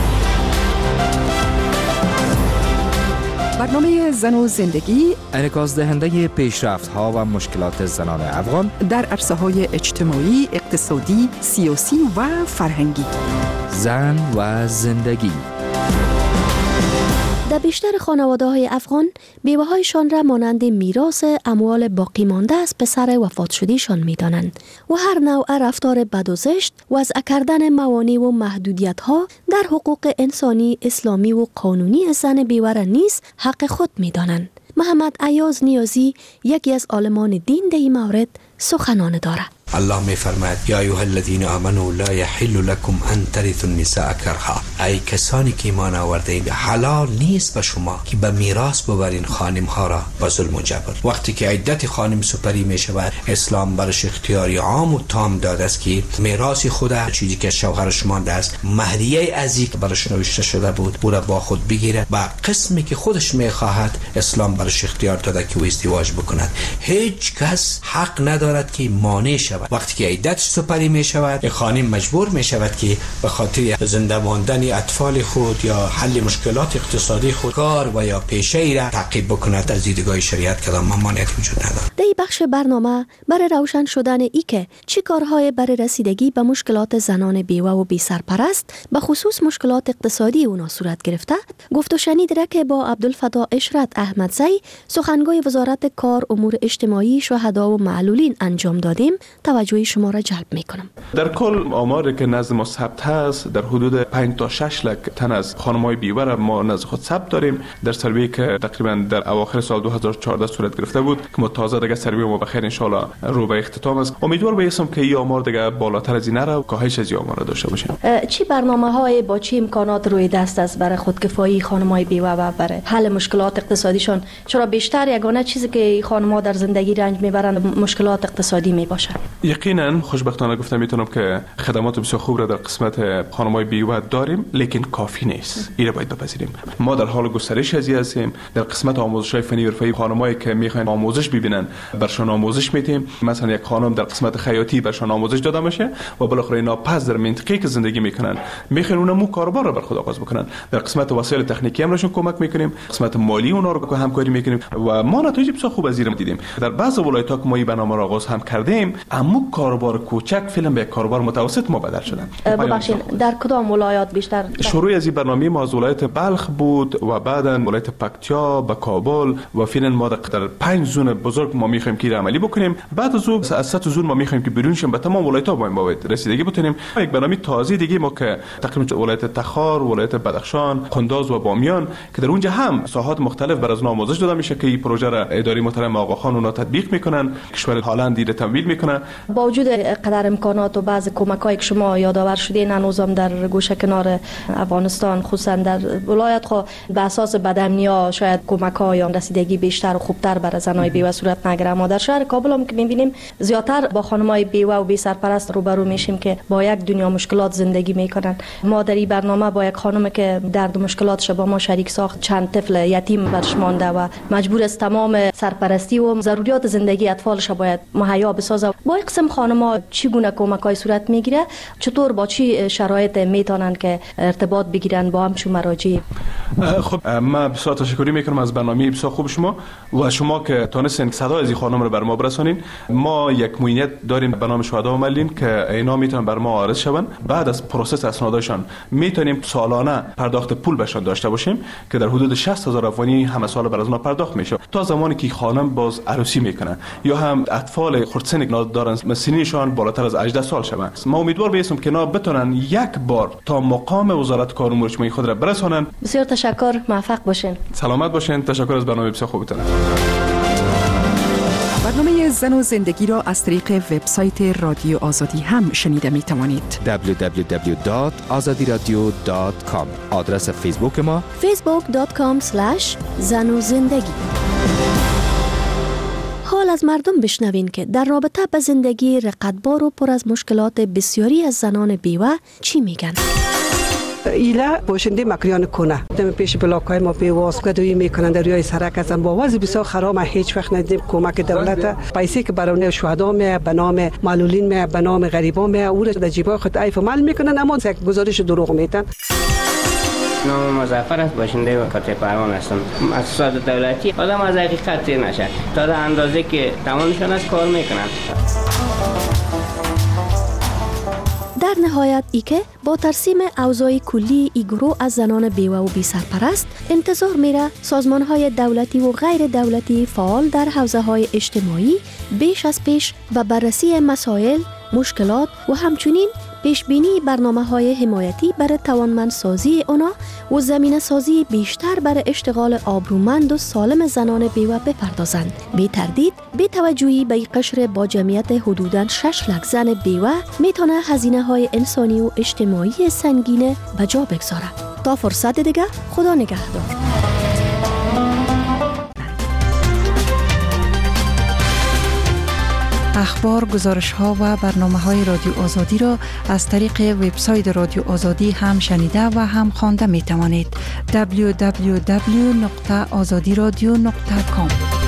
برنامه زن و زندگی انعکاس دهنده پیشرفت ها و مشکلات زنان افغان در عرصه های اجتماعی، اقتصادی، سیاسی و فرهنگی. زن و زندگی. در بیشتر خانواده های افغان بیوه هایشان را مانند میراث اموال باقی مانده از پسر وفات شدهشان می دانند و هر نوع رفتار بد و زشت وضع کردن موانع و محدودیت ها در حقوق انسانی، اسلامی و قانونی زن بیوه را نیز حق خود می دانند. محمد ایاز نیازی یکی از عالمان دین در این مورد سخنان دارد. الله می فرماید یا ایها الذین آمنوا لا یحل لكم ان ترثوا النساء کرها. ای کسانی که ایمان آورده اید حلال نیست به شما که به میراث ببرین خانم ها را با ظلم و جبر. وقتی که عدت خانم سپری می شود اسلام برش اختیاری عام و تام داده است که میراث خود چیزی که شوهرش مانده است مهریه ازی که برش نوشته شده بود او را با خود بگیرد و قسمی که خودش می خواهد اسلام برش اختیار داده که او ازدواج بکند. هیچ کس حق ندارد که مانع شود. وقتی که عدت سپری می شود خانم مجبور می شود که به خاطر زنده ماندن اطفال خود یا حل مشکلات اقتصادی خود کار و یا پیشه ای را تعقیب بکند. از دیدگاه شریعت کدام ممانعتی وجود ندارد. در این بخش برنامه برای روشن شدن ای که چی کارهای برای رسیدگی به مشکلات زنان بیوه و بی سرپرست به خصوص مشکلات اقتصادی اونا صورت گرفته گفت و شنید را که با عبدالفتا اشرت احمدزی سخنگوی وزارت کار امور اجتماعی شهدا و معلولین انجام دادیم توجه شما را جلب میکنم. در کل آماری که نزد ما ثبت هست در حدود پنج تا شش لک تن از خانم‌های بیوه را ما نزد خود ثبت داریم. در سروی که تقریبا در اواخر سال دو هزار و چهارده صورت گرفته بود که ما تازه دیگه سروی ما بخیر ان شاء الله رو به اختتام است. امیدوار باشم که این آمار دیگه بالاتر از این نره و کاهش از این آمار داشته باشیم. چی برنامه‌های با چی امکانات روی دست است برای خودکفایی خانم‌های بیوه و برای حل مشکلات اقتصادیشان؟ چرا بیشتر یگانه چیزی که خانم‌ها در زندگی رنج میبرند مشکلات اقتصادی میباشد؟ یقینا خوشبختانه گفتم میتونم که خدمات بسیار خوب را در قسمت خانم‌های بیوه داریم لیکن کافی نیست. این را باید بپذیریم. ما در حال گسترش ازی هستیم. در قسمت آموزش‌های فنی و حرفه‌ای خانم‌هایی که میخواین آموزش ببینن برشان آموزش میدیم. مثلا یک خانم در قسمت خیاطی برشان آموزش داده میشه و بالاخره اینا پس در منطقه‌ای که زندگی میکنن میخوان اونم مو کاروبار را بر خود آغاز بکنن. در قسمت وسایل تکنیکی هم راشون کمک میکنیم. قسمت مالی اونا رو همکاری میکنیم و ما نتایج بسیار خوب از این دیدیم. در بعضی ولایت‌ها که ما این برنامه را آغاز هم کردیم اما کاروبار کوچک فیلم به کاروبار متوسط ما بدل شدن. ببخشید در کدام ولایات بیشتر؟ شروع از این برنامه ما از ولایت بلخ بود و بعداً ولایت پکتیا و کابل و فعلا ما در پنج زون بزرگ ما میخوایم که عملی بکنیم. بعد از اون از ست زون ما میخوایم که بیرونشیم به تمام ولایت‌ها با باید رسیدگی بتونیم. یک برنامه تازه دیگه ما که تقریبا ولایت تخار، ولایت بدخشان، قنداز و بامیان که در اونجا هم ساحات مختلف بر از آموزش داده میشه که این پروژه را اداره محترم آقا خان اونا تطبیق میکنن. کشور هلند دیره تمویل میکنه. با وجود قدر امکانات و بعض کمک‌هایی که شما یادآور شدین هنوزم در گوشه کنار افغانستان خصوصا در ولایت خو به اساس بدامنیا شاید کمک‌ها یا رسیدگی بیشتر و خوبتر برای زنای بیوه صورت نگیره. ما در شهر کابل هم که می‌بینیم زیاتر با خانم‌های بیوه و بی سرپرست روبرو میشیم که با یک دنیا مشکلات زندگی میکنن. ما در این برنامه با یک خانم که درد و مشکلاتش با ما شریک ساخت چند طفل یتیم برش مانده و مجبور است تمام سرپرستی و ضروریات زندگی اطفالش باید مهیا بسازه. با این قسم خانم‌ها چگونه کمک‌های صورت میگیره؟ چطور با چی شرایط میتونن که ارتباط بگیرن با همچون مراجع؟ خب من بسیار تشکر میکنم از برنامه بسیار خوب شما و شما که تونستین صدای از این خانم رو بر ما برسونین. ما یک موینت داریم به نام شهدا و معلولین که اینا میتونن بر ما عارض شون. بعد از پروسس اسنادشان میتونیم سالانه پرداخت پول بهشون داشته باشیم که در حدود شصت هزار افغانی همه سال بر از ما پرداخت میشه تا زمانی که خانم باز عروسی میکنه یا هم اطفال خردسن دارن سنیشان بالاتر از هجده سال شوند. ما امیدوار بیستم که اینا بتونن یک بار تا مقام وزارت کار امور اجتماعی خود را برسونن. بسیار تشکر، موفق باشین. سلامت باشین. تشکر از برنامه بسیار خوبتون. برنامه زن و زندگی را از طریق وبسایت رادیو آزادی هم شنیده می توانید. دبلیو دبلیو دبلیو دات آزادی رادیو دات کام. آدرس فیسبوک ما فیسبوک دات کام اسلش زن و زندگی. حال از مردم بشنوین که در رابطه به زندگی رقتبار و پر از مشکلات بسیاری از زنان بیوه چی میگن. ایلا باشنده مکریان کنه دم پیش بلاکای ما پیواز کدوی میکنن در روی سرک هستن با وضع بسیار خراب. هیچ وقت ندیدیم کمک دولت پیسه که برای شهدا می به نام معلولین می به نام غریبا می او را در جیبای خود عیف عمل میکنن، اما یک گزارش دروغ میتن. نام مظفر است، باشنده کاته پروان هستم. مؤسسات دولتی آدم از حقیقت تیر نشه تا در اندازه که توانشون است کار میکنن. در نهایت ای که با ترسیم اوضاع کلی ای گروه از زنان بیوه و بی سرپرست انتظار میره سازمان های دولتی و غیر دولتی فعال در حوزه های اجتماعی بیش از پیش به بررسی مسائل، مشکلات و همچنین پیشبینی برنامه های حمایتی برای توانمندسازی اونا و زمینه سازی بیشتر برای اشتغال آبرومند و سالم زنان بیوه بپردازند. بی تردید بی توجهی به قشر با جمعیت حدوداً شش لک زن بیوه میتونه هزینه های انسانی و اجتماعی سنگینه به جا بگذاره. تا فرصت دیگه، خدا نگهدار. اخبار، گزارش‌ها و برنامه‌های رادیو آزادی را از طریق وبسایت رادیو آزادی هم شنیده و هم خوانده می‌توانید. دبلیو دبلیو دبلیو دات آزادی رادیو دات کام